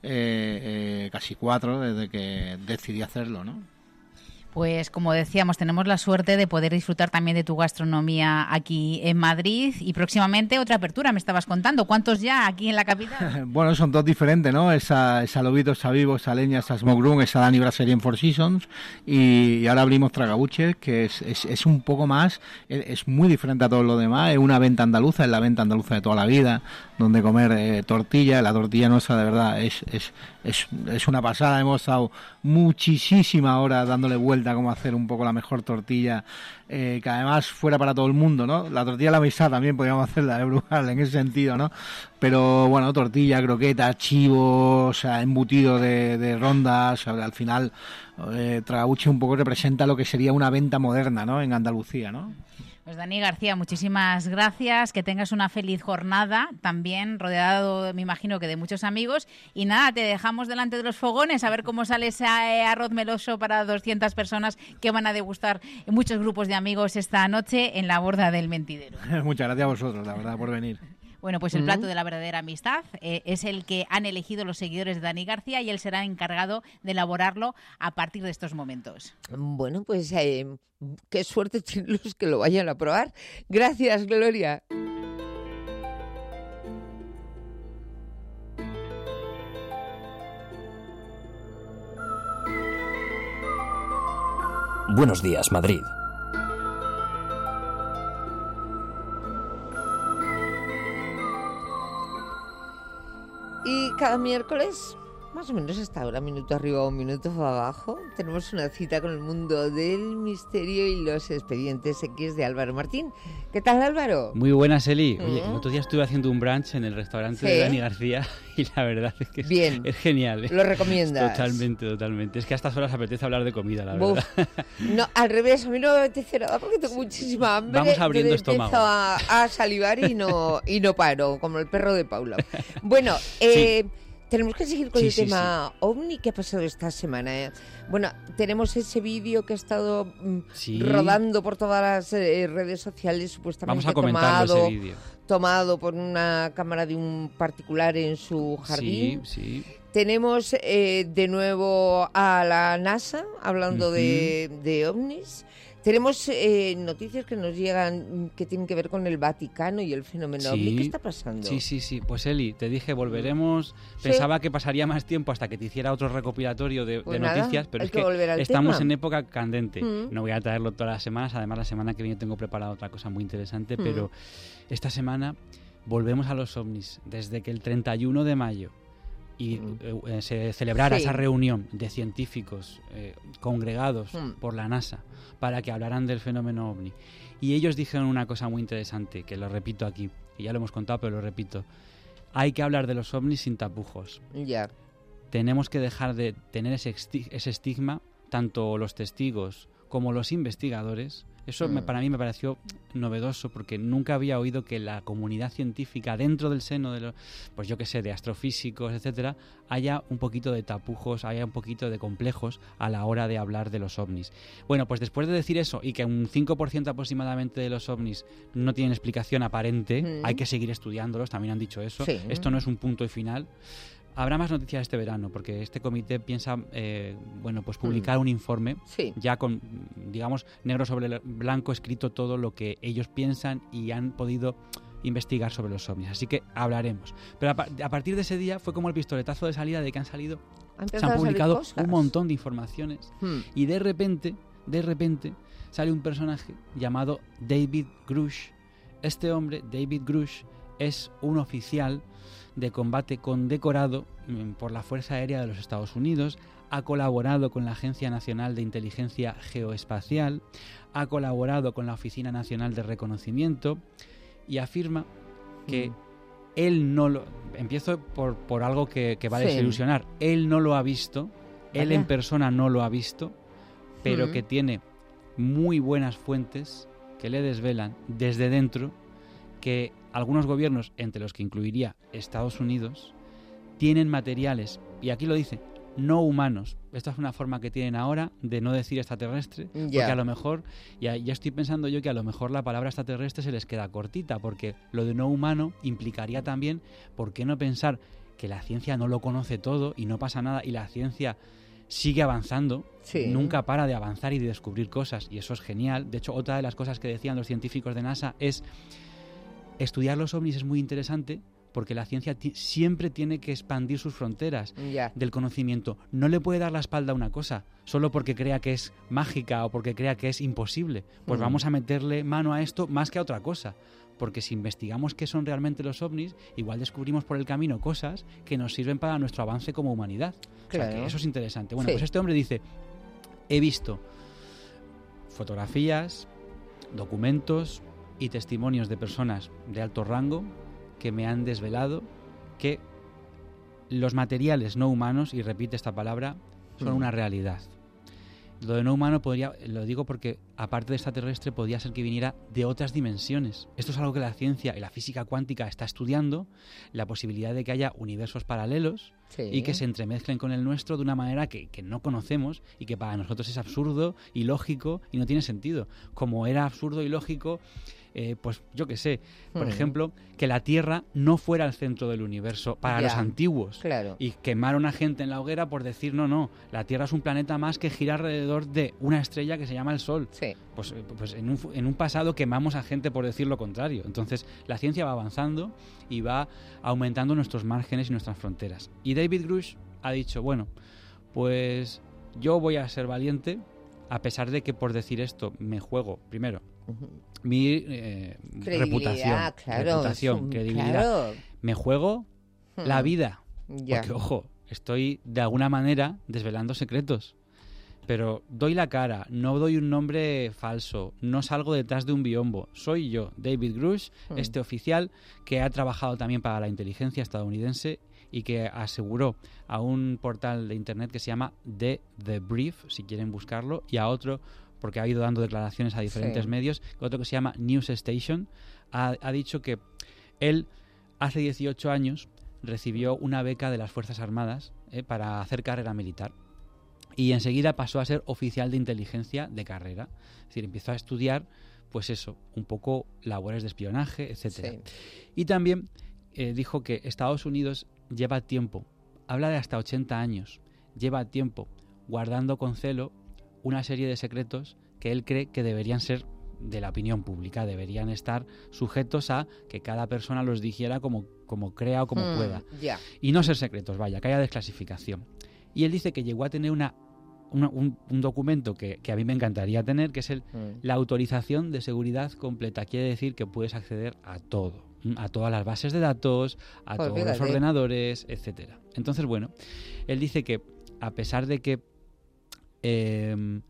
eh, eh, casi cuatro desde que decidí hacerlo, ¿no? Pues como decíamos, tenemos la suerte de poder disfrutar también de tu gastronomía aquí en Madrid y próximamente otra apertura, me estabas contando. ¿Cuántos ya aquí en la capital? Bueno, son dos diferentes, ¿no? Esa, esa Lobito, esa Vivo, esa Leña, esa Smoke Room, esa Dani Brasserie en Four Seasons y, y ahora abrimos Tragabuches, que es, es, es un poco más, es, es muy diferente a todo lo demás, es una venta andaluza, es la venta andaluza de toda la vida, donde comer eh, tortilla, la tortilla nuestra de verdad es, es, es, es una pasada. Hemos estado muchísimas horas dándole vuelta a cómo hacer un poco la mejor tortilla, eh, que además fuera para todo el mundo, ¿no? La tortilla de la amistad también podríamos hacerla de brutal en ese sentido, ¿no? Pero bueno, tortilla, croqueta, chivo, o sea, embutido de, de rondas, o sea, al final eh, Tragabuche un poco representa lo que sería una venta moderna, ¿no? En Andalucía, ¿no? Pues Dani García, muchísimas gracias, que tengas una feliz jornada, también rodeado, me imagino que de muchos amigos, y nada, te dejamos delante de los fogones a ver cómo sale ese arroz meloso para doscientas personas que van a degustar muchos grupos de amigos esta noche en la borda del Mentidero. Muchas gracias a vosotros, la verdad, por venir. Bueno, pues el plato de la verdadera amistad eh, es el que han elegido los seguidores de Dani García y él será encargado de elaborarlo a partir de estos momentos. Bueno, pues eh, qué suerte tienen los que lo vayan a probar. Gracias, Gloria. Buenos días, Madrid. Y cada miércoles, más o menos hasta ahora, minuto arriba o minuto abajo, tenemos una cita con el mundo del misterio y los expedientes X de Álvaro Martín. ¿Qué tal, Álvaro? Muy buenas, Eli. Oye, ¿Mm? el otro día estuve haciendo un brunch en el restaurante ¿Sí? de Dani García y la verdad es que es, Bien. es genial. ¿eh? ¿Lo recomiendas? Totalmente, totalmente. Es que a estas horas apetece hablar de comida, la Buf. verdad. No, al revés, a mí no me apetece nada porque tengo muchísima hambre. Vamos abriendo que estómago. Empiezo a, a salivar y no, y no paro, como el perro de Paula. Bueno, eh... Sí. Tenemos que seguir con sí, el sí, tema sí. OVNI. ¿Qué ha pasado esta semana? Eh? Bueno, tenemos ese vídeo que ha estado mm, sí. rodando por todas las eh, redes sociales, supuestamente Vamos a comentarlo, tomado, ese vídeo. tomado por una cámara de un particular en su jardín. Sí, sí. Tenemos eh, de nuevo a la NASA hablando Ujú. de, de ovnis. Tenemos eh, noticias que nos llegan que tienen que ver con el Vaticano y el fenómeno ovni. ¿Qué está pasando? Sí, sí, sí. Pues Eli, te dije, volveremos. Sí. Pensaba que pasaría más tiempo hasta que te hiciera otro recopilatorio de, Pues de nada, noticias, pero hay es que que, volver al estamos tema. en época candente. Mm. No voy a traerlo todas las semanas, además la semana que viene tengo preparada otra cosa muy interesante, Mm. pero esta semana volvemos a los ovnis. Desde que el treinta y uno de mayo y eh, se celebrara Sí. esa reunión de científicos eh, congregados Mm. por la NASA para que hablaran del fenómeno ovni. Y ellos dijeron una cosa muy interesante, que lo repito aquí, y ya lo hemos contado, pero lo repito. Hay que hablar de los ovnis sin tapujos. Ya. Tenemos que dejar de tener ese, esti- ese estigma, tanto los testigos como los investigadores. Eso me- Mm. para mí me pareció novedoso porque nunca había oído que la comunidad científica dentro del seno de los, pues yo qué sé, de astrofísicos, etcétera, haya un poquito de tapujos, haya un poquito de complejos a la hora de hablar de los ovnis. Bueno, pues después de decir eso y que un cinco por ciento aproximadamente de los ovnis no tienen explicación aparente, Mm. hay que seguir estudiándolos, también han dicho eso. Sí. Esto no es un punto y final. Habrá más noticias este verano porque este comité piensa, eh, bueno, pues publicar un informe Sí. ya con, digamos, negro sobre blanco escrito todo lo que ellos piensan y han podido investigar sobre los ovnis. Así que hablaremos. Pero a, pa- a partir de ese día fue como el pistoletazo de salida de que han salido, Ha se empezado han a salir publicado cosas. un montón de informaciones Hmm. y de repente, de repente, sale un personaje llamado David Grush. Este hombre, David Grush, es un oficial de combate condecorado mm, por la Fuerza Aérea de los Estados Unidos, ha colaborado con la Agencia Nacional de Inteligencia Geoespacial, ha colaborado con la Oficina Nacional de Reconocimiento y afirma que Mm. él no lo... Empiezo por, por algo que, que va a Sí. desilusionar. Él no lo ha visto, él Vaya. en persona no lo ha visto, pero Mm. que tiene muy buenas fuentes que le desvelan desde dentro que algunos gobiernos, entre los que incluiría Estados Unidos, tienen materiales, y aquí lo dice, no humanos. Esta es una forma que tienen ahora de no decir extraterrestre, Ya. porque a lo mejor, ya, ya estoy pensando yo que a lo mejor la palabra extraterrestre se les queda cortita, porque lo de no humano implicaría también, ¿por qué no pensar que la ciencia no lo conoce todo y no pasa nada y la ciencia sigue avanzando, Sí. nunca para de avanzar y de descubrir cosas, y eso es genial? De hecho, otra de las cosas que decían los científicos de NASA es estudiar los ovnis es muy interesante porque la ciencia ti- siempre tiene que expandir sus fronteras Ya. del conocimiento. No le puede dar la espalda a una cosa solo porque crea que es mágica o porque crea que es imposible. Pues Mm. vamos a meterle mano a esto más que a otra cosa. Porque si investigamos qué son realmente los ovnis, igual descubrimos por el camino cosas que nos sirven para nuestro avance como humanidad. O sea, Claro. que eso es interesante. Bueno, Sí. pues este hombre dice, he visto fotografías, documentos y testimonios de personas de alto rango que me han desvelado que los materiales no humanos, y repite esta palabra, son Mm. una realidad. Lo de no humano podría, lo digo porque aparte de extraterrestre podría ser que viniera de otras dimensiones. Esto es algo que la ciencia y la física cuántica está estudiando, la posibilidad de que haya universos paralelos Sí. y que se entremezclen con el nuestro de una manera que, que no conocemos y que para nosotros es absurdo, ilógico y no tiene sentido. Como era absurdo y lógico, eh, pues yo qué sé, por Hmm. ejemplo, que la Tierra no fuera el centro del universo para Ya. los antiguos. Claro. Y quemaron a gente en la hoguera por decir, no, no, la Tierra es un planeta más que gira alrededor de una estrella que se llama el Sol. Sí. Pues, eh, pues en, un, fu- en un pasado quemamos a gente por decir lo contrario. Entonces la ciencia va avanzando y va aumentando nuestros márgenes y nuestras fronteras. Y David Grush ha dicho, bueno, pues yo voy a ser valiente, a pesar de que por decir esto me juego, primero, mi eh, Credibilidad, reputación, claro, reputación, es un- credibilidad. claro. Me juego Hmm. la vida. Ya. Porque, ojo, estoy de alguna manera desvelando secretos. Pero doy la cara, no doy un nombre falso, no salgo detrás de un biombo. Soy yo, David Grush, Hmm. este oficial que ha trabajado también para la inteligencia estadounidense y que aseguró a un portal de internet que se llama The, The Brief, si quieren buscarlo, y a otro, porque ha ido dando declaraciones a diferentes Sí. medios, otro que se llama News Station, ha, ha dicho que él hace dieciocho años recibió una beca de las Fuerzas Armadas eh, para hacer carrera militar. Y enseguida pasó a ser oficial de inteligencia de carrera. Es decir, empezó a estudiar, pues eso, un poco labores de espionaje, etcétera. Sí. Y también eh, dijo que Estados Unidos lleva tiempo habla de hasta ochenta años. Lleva tiempo guardando con celo una serie de secretos que él cree que deberían ser de la opinión pública, deberían estar sujetos a que cada persona los dijera como, como crea o como Mm, pueda. ya. Y no ser secretos, vaya, que haya desclasificación. Y él dice que llegó a tener una, una- un, un documento que, que a mí me encantaría tener, que es el, Mm. la autorización de seguridad completa. Quiere decir que puedes acceder a todo, a todas las bases de datos, a Pues todos los fíjate. ordenadores, etcétera. Entonces, bueno, él dice que a pesar de que em,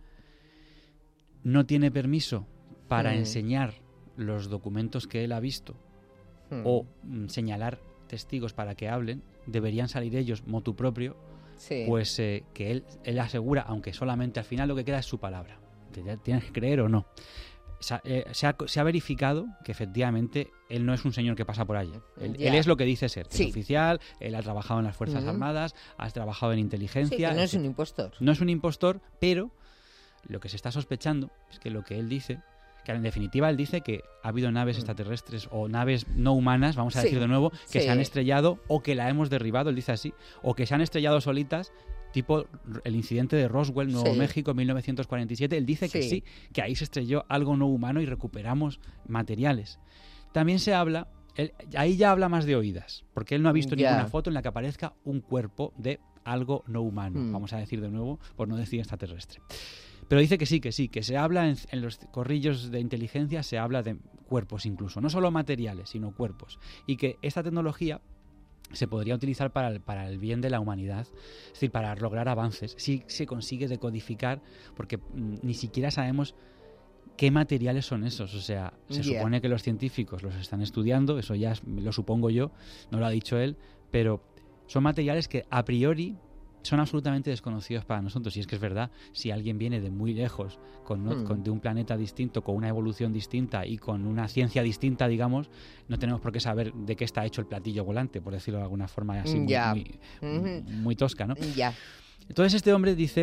no tiene permiso para Mm. enseñar los documentos que él ha visto Mm. o mm, señalar testigos para que hablen, deberían salir ellos motu propio, Sí. pues eh, que él, él asegura, aunque solamente al final lo que queda es su palabra. Te- ya Tienes que creer o no. Se ha, eh, se ha- se ha verificado que efectivamente él no es un señor que pasa por allí. Él, Ya. él es lo que dice ser. Sí. Es oficial, él ha trabajado en las Fuerzas Ujú. Armadas, ha trabajado en Sí, inteligencia. que no es un etcétera. impostor. No es un impostor, pero lo que se está sospechando es que lo que él dice, que en definitiva él dice que ha habido naves extraterrestres o naves no humanas, vamos a Sí, decir de nuevo, que sí. se han estrellado o que la hemos derribado, él dice así, o que se han estrellado solitas, tipo el incidente de Roswell, Nuevo Sí. México, mil novecientos cuarenta y siete. Él dice que Sí. sí, que ahí se estrelló algo no humano y recuperamos materiales. También se habla, él- ahí ya habla más de oídas, porque él no ha visto Ya. ninguna foto en la que aparezca un cuerpo de algo no humano, Mm. vamos a decir de nuevo, por no decir extraterrestre. Pero dice que sí, que sí, que se habla en, en los corrillos de inteligencia, se habla de cuerpos incluso, no solo materiales, sino cuerpos. Y que esta tecnología se podría utilizar para el, para el bien de la humanidad, es decir, para lograr avances. Si se consigue decodificar, porque mm, ni siquiera sabemos qué materiales son esos. O sea, se Ya. supone que los científicos los están estudiando, eso ya es- lo supongo yo, no lo ha dicho él, pero son materiales que a priori son absolutamente desconocidos para nosotros. Y es que es verdad, si alguien viene de muy lejos, con, ¿no? Hmm. con- de un planeta distinto, con una evolución distinta y con una ciencia distinta, digamos, no tenemos por qué saber de qué está hecho el platillo volante, por decirlo de alguna forma así muy, Ya. muy, Ujú. muy tosca, ¿no? Ya. Entonces este hombre dice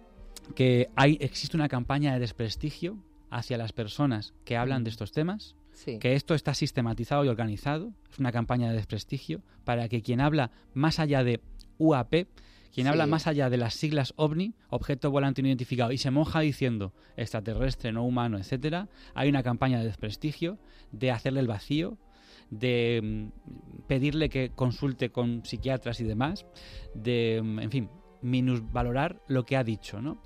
que hay, existe una campaña de desprestigio hacia las personas que hablan de estos temas, Sí. que esto está sistematizado y organizado, es una campaña de desprestigio para que quien habla más allá de U A P, quien Sí. habla más allá de las siglas OVNI, objeto volante no identificado, y se moja diciendo extraterrestre, no humano, etcétera, hay una campaña de desprestigio, de hacerle el vacío, de mm, pedirle que consulte con psiquiatras y demás, de, mm, en fin, minusvalorar lo que ha dicho, ¿no?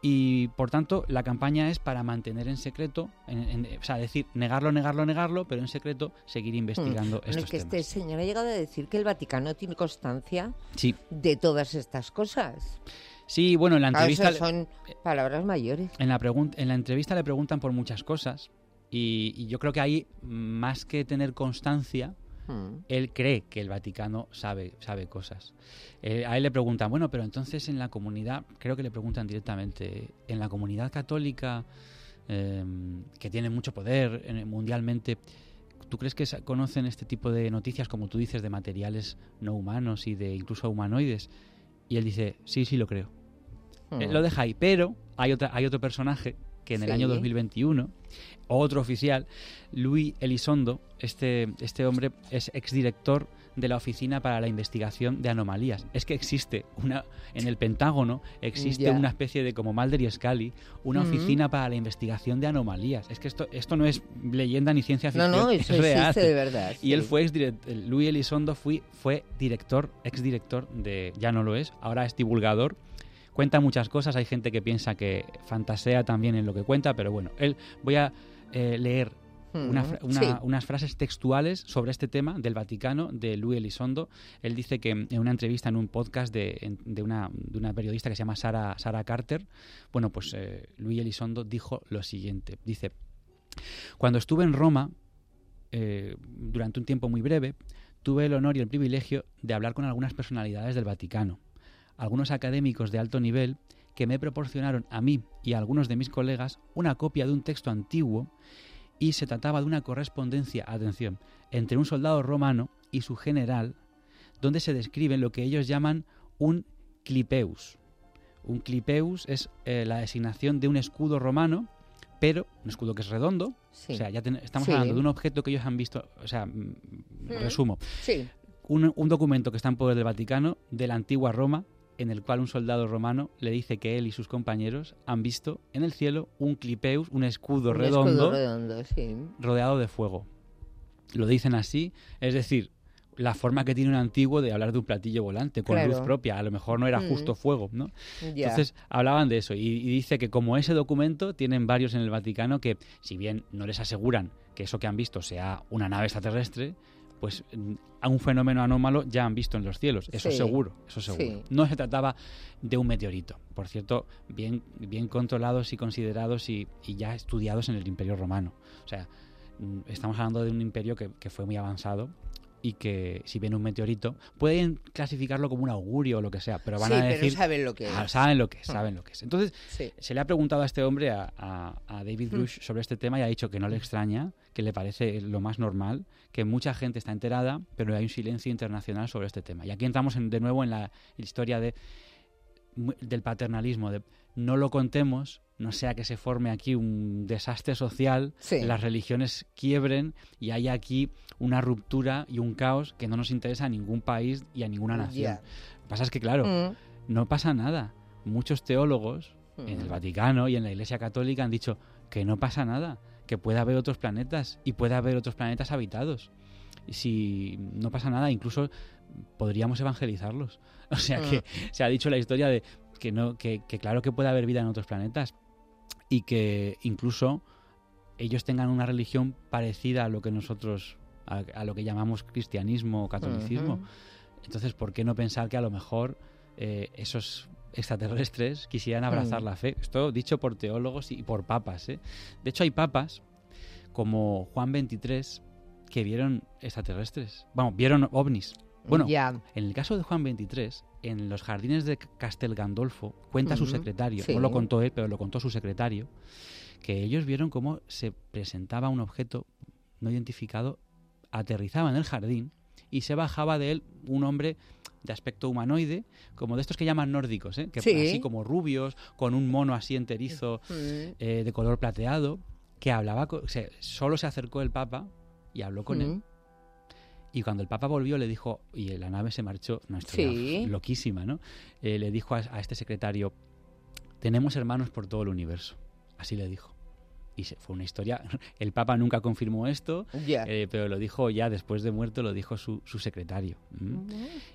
Y por tanto la campaña es para mantener en secreto, en- en- o sea, decir, negarlo, negarlo, negarlo, pero en secreto seguir investigando Mm. No, estos que temas. este señor ha llegado a decir que el Vaticano tiene constancia Sí. de todas estas cosas. Sí, bueno, en la Claro, entrevista eso son palabras mayores. en la pregun- en la entrevista le preguntan por muchas cosas y, y yo creo que ahí, más que tener constancia, Mm. él cree que el Vaticano sabe, sabe cosas. Eh, a él le preguntan, bueno, pero entonces en la comunidad, creo que le preguntan directamente, en la comunidad católica, eh, que tiene mucho poder eh, mundialmente, ¿tú crees que sa- conocen este tipo de noticias, como tú dices, de materiales no humanos y de incluso humanoides? Y él dice, sí, sí lo creo. Mm. Eh, lo deja ahí, pero hay, otra, hay otro personaje que en el Sí. año dos mil veintiuno, otro oficial, Luis Elizondo, este, este hombre es exdirector de la Oficina para la Investigación de Anomalías. Es que existe una, en el Pentágono, existe Ya. una especie de, como Mulder y Scully, una Ujú. oficina para la investigación de anomalías. Es que esto, esto no es leyenda ni ciencia No, ficción, no, es eso real. existe de verdad, Y él sí. fue exdirect- Luis Elizondo fue, fue director, exdirector de, ya no lo es, ahora es divulgador. Cuenta muchas cosas, hay gente que piensa que fantasea también en lo que cuenta, pero bueno, él, voy a eh, leer una fra- Mm, una- sí. unas frases textuales sobre este tema del Vaticano de Luis Elizondo. Él dice que en una entrevista en un podcast de, en- de, una, de una periodista que se llama Sara, Sara Carter, bueno, pues eh, Luis Elizondo dijo lo siguiente, dice, cuando estuve en Roma, eh, durante un tiempo muy breve, tuve el honor y el privilegio de hablar con algunas personalidades del Vaticano, algunos académicos de alto nivel que me proporcionaron a mí y a algunos de mis colegas una copia de un texto antiguo, y se trataba de una correspondencia, atención, entre un soldado romano y su general, donde se describe lo que ellos llaman un clipeus. Un clipeus es eh, la designación de un escudo romano, pero un escudo que es redondo. Sí. O sea, ya ten- estamos Sí. hablando de un objeto que ellos han visto, o sea, mm, Mm. resumo. Sí. un, un documento que está en poder del Vaticano de la antigua Roma, en el cual un soldado romano le dice que él y sus compañeros han visto en el cielo un clipeus, un escudo Un redondo, escudo redondo, sí. rodeado de fuego. Lo dicen así, es decir, la forma que tiene un antiguo de hablar de un platillo volante con Claro. luz propia, a lo mejor no era Mm. justo fuego, ¿no? Ya. Entonces hablaban de eso y, y dice que como ese documento tienen varios en el Vaticano que, si bien no les aseguran que eso que han visto sea una nave extraterrestre, pues mm, a un fenómeno anómalo ya han visto en los cielos, eso Sí. seguro, eso seguro. Sí. No se trataba de un meteorito, por cierto, bien, bien controlados y considerados y, y ya estudiados en el Imperio Romano. O sea, mm, estamos hablando de un imperio que, que fue muy avanzado y que, si viene un meteorito, pueden clasificarlo como un augurio o lo que sea, pero van Sí, a pero decir... saben lo que Ah, es. saben lo que es, Ah. saben lo que es. Entonces, Sí. se le ha preguntado a este hombre, a, a- a David Mm. Grush, sobre este tema y ha dicho que no le extraña, que le parece lo más normal, que mucha gente está enterada, pero hay un silencio internacional sobre este tema. Y aquí entramos en- de nuevo en la historia de, mu- del paternalismo, de no lo contemos, no sea que se forme aquí un desastre social, Sí. las religiones quiebren y haya aquí una ruptura y un caos que no nos interesa a ningún país y a ninguna nación. Ya. Lo que pasa es que, claro, Mm. no pasa nada. Muchos teólogos en el Mm. Vaticano y en la Iglesia Católica han dicho que no pasa nada, que puede haber otros planetas y puede haber otros planetas habitados. Y si no pasa nada, incluso podríamos evangelizarlos. O sea que se ha dicho la historia de que no, que, que claro que puede haber vida en otros planetas y que incluso ellos tengan una religión parecida a lo que nosotros, a, a lo que llamamos cristianismo o catolicismo. Ujú. Entonces, ¿por qué no pensar que a lo mejor eh, esos extraterrestres quisieran abrazar Mm. la fe? Esto dicho por teólogos y por papas, ¿eh? De hecho, hay papas como Juan veintitrés que vieron extraterrestres. Bueno, vieron ovnis. Bueno, Ya. en el caso de Juan veintitrés, en los jardines de Castel Gandolfo, cuenta su Ujú, secretario, sí. no lo contó él, pero lo contó su secretario, que ellos vieron cómo se presentaba un objeto no identificado, aterrizaba en el jardín y se bajaba de él un hombre de aspecto humanoide, como de estos que llaman nórdicos, ¿eh? Que Sí. así como rubios, con un mono así enterizo, Mm. eh, de color plateado, que hablaba, co- se- solo se acercó el Papa y habló con él. Mm. Y cuando el Papa volvió le dijo, y la nave se marchó, una historia Sí. loquísima, ¿no? Eh, le dijo a, a este secretario, tenemos hermanos por todo el universo. Así le dijo. Y se, fue una historia, el Papa nunca confirmó esto, Ya. eh, pero lo dijo ya después de muerto, lo dijo su, su secretario. ¿m? Ujú.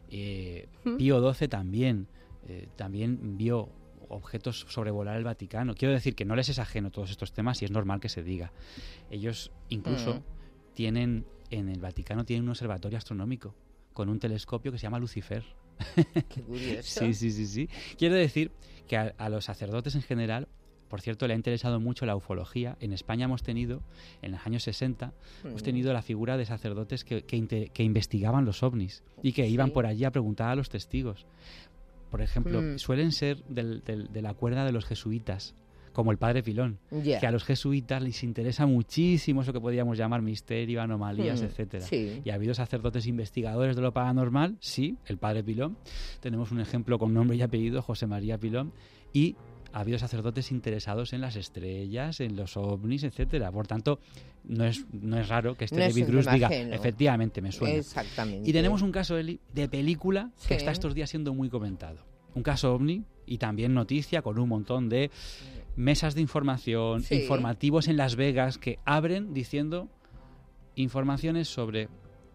Eh, Ujú. Pío doce también, eh, también vio objetos sobrevolar el Vaticano. Quiero decir que no les es ajeno todos estos temas y es normal que se diga. Ellos incluso Mm. tienen, en el Vaticano tienen un observatorio astronómico con un telescopio que se llama Lucifer. Qué curioso. Sí, sí, sí, sí. Quiero decir que a, a los sacerdotes en general, por cierto, le ha interesado mucho la ufología. En España hemos tenido, en los años sesenta, hemos Mm. tenido la figura de sacerdotes que, que, inte- que investigaban los ovnis y que iban Sí. por allí a preguntar a los testigos. Por ejemplo, Mm. suelen ser del- del- de la cuerda de los jesuitas, como el padre Pilón, Ya. que a los jesuitas les interesa muchísimo eso que podríamos llamar misterio, anomalías, Mm, etcétera. sí. Y ha habido sacerdotes investigadores de lo paranormal, sí, el padre Pilón. Tenemos un ejemplo con nombre y apellido, José María Pilón, y ha habido sacerdotes interesados en las estrellas, en los ovnis, etcétera. Por tanto, no es, no es raro que este No es David un Grush tema diga, ajeno. efectivamente, me suena. Exactamente. Y tenemos un caso, Eli, de película Sí. que está estos días siendo muy comentado. Un caso ovni y también noticia con un montón de mesas de información, Sí. informativos en Las Vegas que abren diciendo informaciones sobre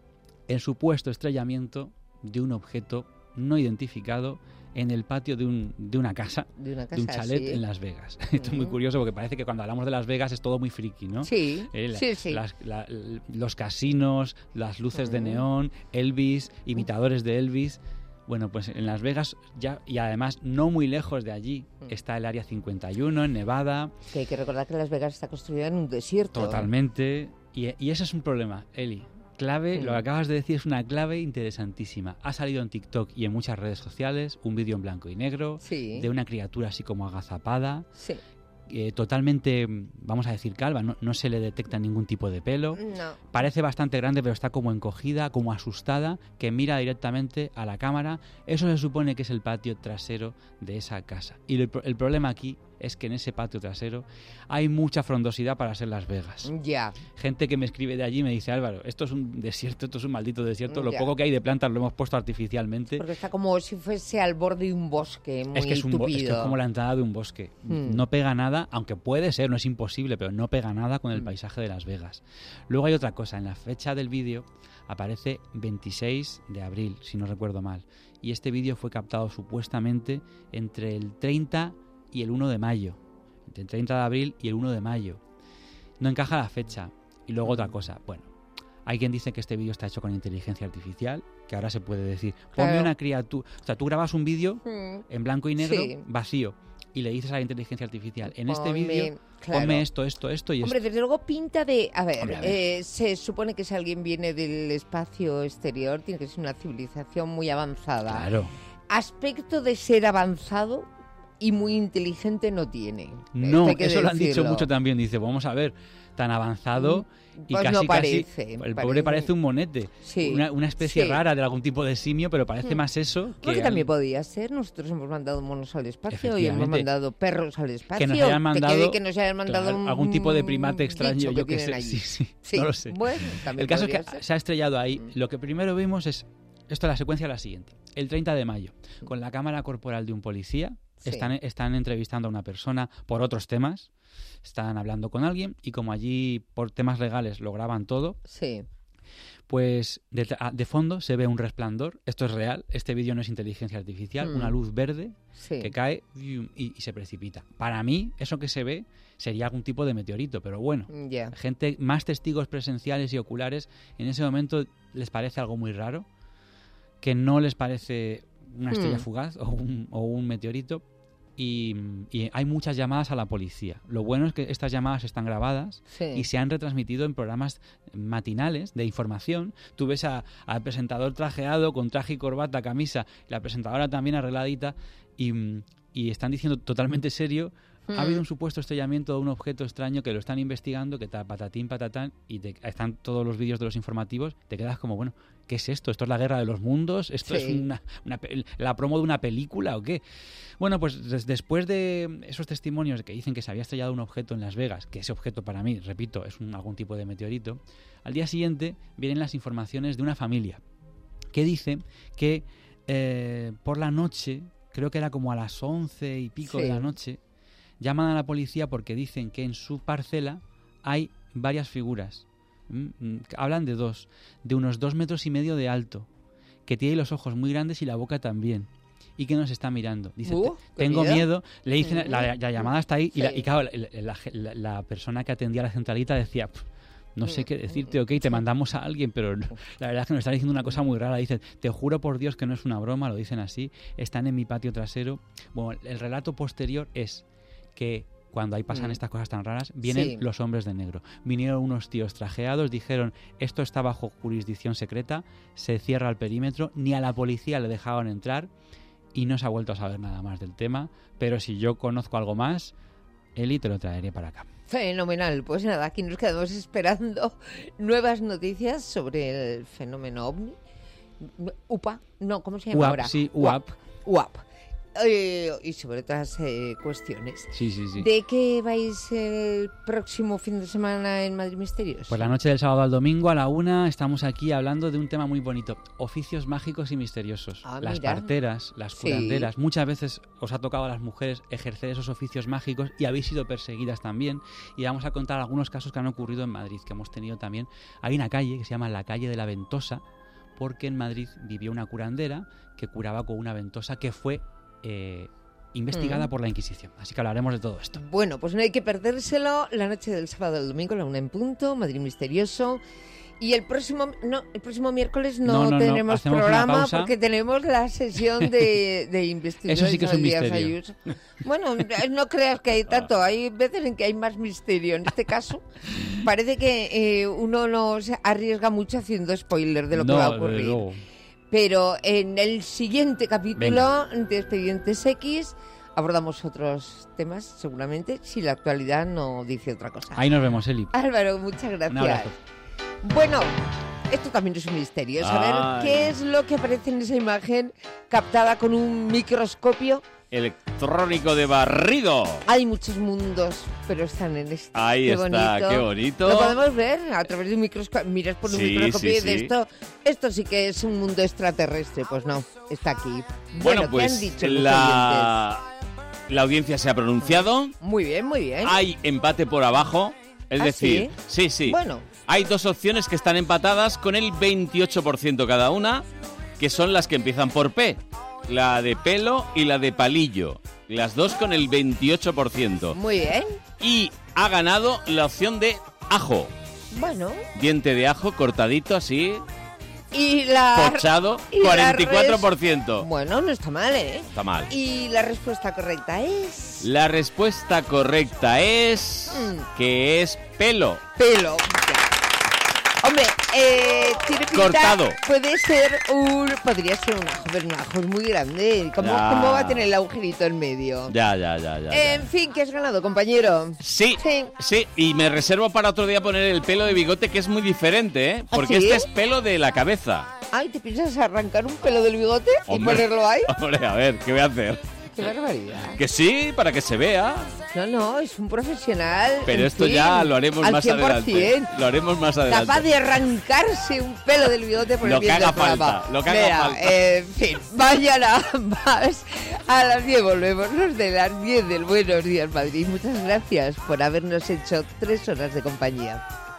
el supuesto estrellamiento de un objeto no identificado en el patio de, un, de una casa, De una un casa, chalet sí. en Las Vegas. Esto es muy Ujú. curioso porque parece que cuando hablamos de Las Vegas es todo muy friki, ¿no? Sí, Eh, la- sí, sí. las- la- l- los casinos, las luces de Ujú. neón, Elvis, imitadores de Elvis. Bueno, pues en Las Vegas ya, y además no muy lejos de allí, está el Área cincuenta y uno en Nevada. Que hay que recordar que Las Vegas está construida en un desierto. Totalmente. Y, y ese es un problema, Eli. Clave, Mm. lo que acabas de decir es una clave interesantísima. Ha salido en TikTok y en muchas redes sociales un vídeo en blanco y negro Sí. de una criatura así como agazapada, Sí. eh, totalmente, vamos a decir, calva, no, no se le detecta ningún tipo de pelo. No. Parece bastante grande, pero está como encogida, como asustada, que mira directamente a la cámara. Eso se supone que es el patio trasero de esa casa. Y el, pro- el problema aquí es que en ese patio trasero hay mucha frondosidad para ser Las Vegas. Ya. Gente que me escribe de allí me dice, Álvaro, esto es un desierto, esto es un maldito desierto, lo Ya. poco que hay de plantas lo hemos puesto artificialmente. Porque está como si fuese al borde de un bosque muy Es que es, un bo- es que es tupido. como la entrada de un bosque. Hmm. No pega nada, aunque puede ser, no es imposible, pero no pega nada con el paisaje de Las Vegas. Luego hay otra cosa, en la fecha del vídeo aparece veintiséis de abril, si no recuerdo mal. Y este vídeo fue captado supuestamente entre el treinta y el uno de mayo. Entre el treinta de abril y el uno de mayo. No encaja la fecha. Y luego otra cosa, bueno, hay quien dice que este vídeo está hecho con inteligencia artificial, que ahora se puede decir, ponme Claro. una criatura... O sea, tú grabas un vídeo Mm. en blanco y negro, Sí. vacío, y le dices a la inteligencia artificial, en este Ponme- vídeo, claro. ponme esto, esto, esto y Hombre, esto. desde luego pinta de... A ver, Hombre, a ver. eh, se supone que si alguien viene del espacio exterior tiene que ser una civilización muy avanzada. Claro. Aspecto de ser avanzado y muy inteligente no tiene. No, Esto hay que eso lo han dicho decirlo. mucho también. Dice, vamos a ver, tan avanzado y Pues casi, no parece, casi... El parece- pobre parece un monete. Sí, Una, una especie sí. rara de algún tipo de simio, pero parece Mm. más eso que... Porque al- también podía ser. Nosotros hemos mandado monos al espacio y hemos Efectivamente. mandado perros al espacio. que nos hayan mandado, quede que nos hayan mandado claro, un algún tipo de primate bicho extraño, que yo qué tienen sé. allí. Sí, sí, Sí, no lo sé. bueno, también el caso es que podría ser. se ha estrellado ahí. Lo que primero vimos es, esto la secuencia es la siguiente. El treinta de mayo, con la cámara corporal de un policía, Sí. están, están entrevistando a una persona por otros temas, están hablando con alguien y como allí por temas legales lo graban todo, Sí. pues de, de fondo se ve un resplandor. Esto es real, este vídeo no es inteligencia artificial, Mm. una luz verde Sí. que cae y, y se precipita. Para mí, eso que se ve sería algún tipo de meteorito, pero bueno, Ya. gente, más testigos presenciales y oculares, en ese momento les parece algo muy raro, que no les parece una estrella Mm. fugaz o un, o un meteorito. Y, y hay muchas llamadas a la policía. Lo bueno es que estas llamadas están grabadas Sí. y se han retransmitido en programas matinales de información. Tú ves a- al presentador trajeado con traje y corbata, camisa, y la presentadora también arregladita y, y están diciendo totalmente serio, Mm. ha habido un supuesto estrellamiento de un objeto extraño que lo están investigando, que ta, patatín, patatán, y te- están todos los vídeos de los informativos, te quedas como, bueno, ¿qué es esto? ¿Esto es la guerra de los mundos? ¿Esto Sí. es una, una pe- la promo de una película o qué? Bueno, pues des- después de esos testimonios que dicen que se había estrellado un objeto en Las Vegas, que ese objeto para mí, repito, es un, algún tipo de meteorito, al día siguiente vienen las informaciones de una familia que dice que eh, por la noche, creo que era como a las once y pico Sí. de la noche, llaman a la policía porque dicen que en su parcela hay varias figuras. Mm, mm, Hablan de dos, de unos dos metros y medio de alto, que tiene los ojos muy grandes y la boca también, y que nos está mirando. Dice, Uh, "Te- qué tengo miedo". miedo. Le dicen, Mm. la, la llamada está ahí, y, la- Sí. y claro, la, la- la- la persona que atendía a la centralita decía, "Pf, no sé Mm. qué decirte, ok, te mandamos a alguien, pero no". La verdad es que nos están diciendo una cosa muy rara. Dicen, te juro por Dios que no es una broma, lo dicen así, están en mi patio trasero. Bueno, el relato posterior es que cuando ahí pasan Mm. estas cosas tan raras, vienen Sí. los hombres de negro. Vinieron unos tíos trajeados, dijeron, esto está bajo jurisdicción secreta, se cierra el perímetro, ni a la policía le dejaban entrar y no se ha vuelto a saber nada más del tema, pero si yo conozco algo más, Eli, te lo traeré para acá. Fenomenal. Pues nada, aquí nos quedamos esperando nuevas noticias sobre el fenómeno ovni. U P A, no, ¿cómo se llama U A P, ahora? sí, U A P. U A P. Eh, y sobre otras eh, cuestiones. Sí, sí, sí. ¿De qué vais el próximo fin de semana en Madrid Misterios? Pues la noche del sábado al domingo a la una estamos aquí hablando de un tema muy bonito, oficios mágicos y misteriosos. Ah, las mira. parteras, las Sí. curanderas. Muchas veces os ha tocado a las mujeres ejercer esos oficios mágicos y habéis sido perseguidas también. Y vamos a contar algunos casos que han ocurrido en Madrid, que hemos tenido también. Hay una calle que se llama la calle de la Ventosa, porque en Madrid vivió una curandera que curaba con una ventosa que fue eh, investigada Mm. por la Inquisición. Así que hablaremos de todo esto. Bueno, pues no hay que perdérselo. La noche del sábado al domingo, la una en punto, Madrid Misterioso. Y el próximo, no, el próximo miércoles no, No, no, no, tenemos hacemos una programa pausa. porque tenemos la sesión de, de investigación. Eso sí que es un Díaz misterio. Ayuso. Bueno, no creas que hay tanto. Hay veces en que hay más misterio. En este caso, parece que eh, uno no se arriesga mucho haciendo spoiler de lo que No, va a desde ocurrir. luego. Pero en el siguiente capítulo de Expedientes X abordamos otros temas, seguramente, si la actualidad no dice otra cosa. Ahí nos vemos, Eli. Álvaro, muchas Un gracias. abrazo. Bueno, esto también es un misterio. Saber Ay. qué es lo que aparece en esa imagen captada con un microscopio electrónico de barrido. Hay muchos mundos, pero están en este. Ahí qué está, bonito. qué bonito. Lo podemos ver a través de un microscopio. Miras por un Sí, microscopio sí, y de sí. esto, esto sí que es un mundo extraterrestre. Pues no, está aquí. Bueno, Bueno, ¿qué pues han dicho los la... la audiencia se ha pronunciado. Muy bien, muy bien. Hay empate por abajo. Es ¿Ah, decir, sí, sí. Bueno. Hay dos opciones que están empatadas con el veintiocho por ciento cada una, que son las que empiezan por P. La de pelo y la de palillo. Las dos con el veintiocho por ciento. Muy bien. Y ha ganado la opción de ajo. Bueno. Diente de ajo cortadito así, Y la... pochado, y la cuarenta y cuatro por res- ciento. Bueno, no está mal, ¿eh? Está mal. Y la respuesta correcta es... La respuesta correcta es Mm. que es pelo. Pelo. Hombre, eh, tiene pinta... Cortado. Puede ser un... Podría ser un ajo, pero un ajo es muy grande. ¿Cómo, Ya. ¿Cómo va a tener el agujerito en medio? Ya, ya, ya, ya. ya. En fin, ¿qué has ganado, compañero? Sí, sí, y me reservo para otro día poner el pelo de bigote, que es muy diferente, ¿eh? ¿Ah, Porque sí? este es pelo de la cabeza. Ay, ¿te piensas arrancar un pelo del bigote y Hombre. ponerlo ahí? Hombre, a ver, ¿qué voy a hacer? ¡Qué barbaridad! Que sí, para que se vea. No, no, es un profesional. Pero en esto fin, ya lo haremos al más cien por adelante. cien. Lo haremos más adelante. Capaz de arrancarse un pelo del bigote por Lo el que bien haga del programa. falta, lo que haga Mira, falta. eh, en fin, mañana más. A las diez volvemos, los de las diez del Buenos Días Madrid. Muchas gracias por habernos hecho tres horas de compañía.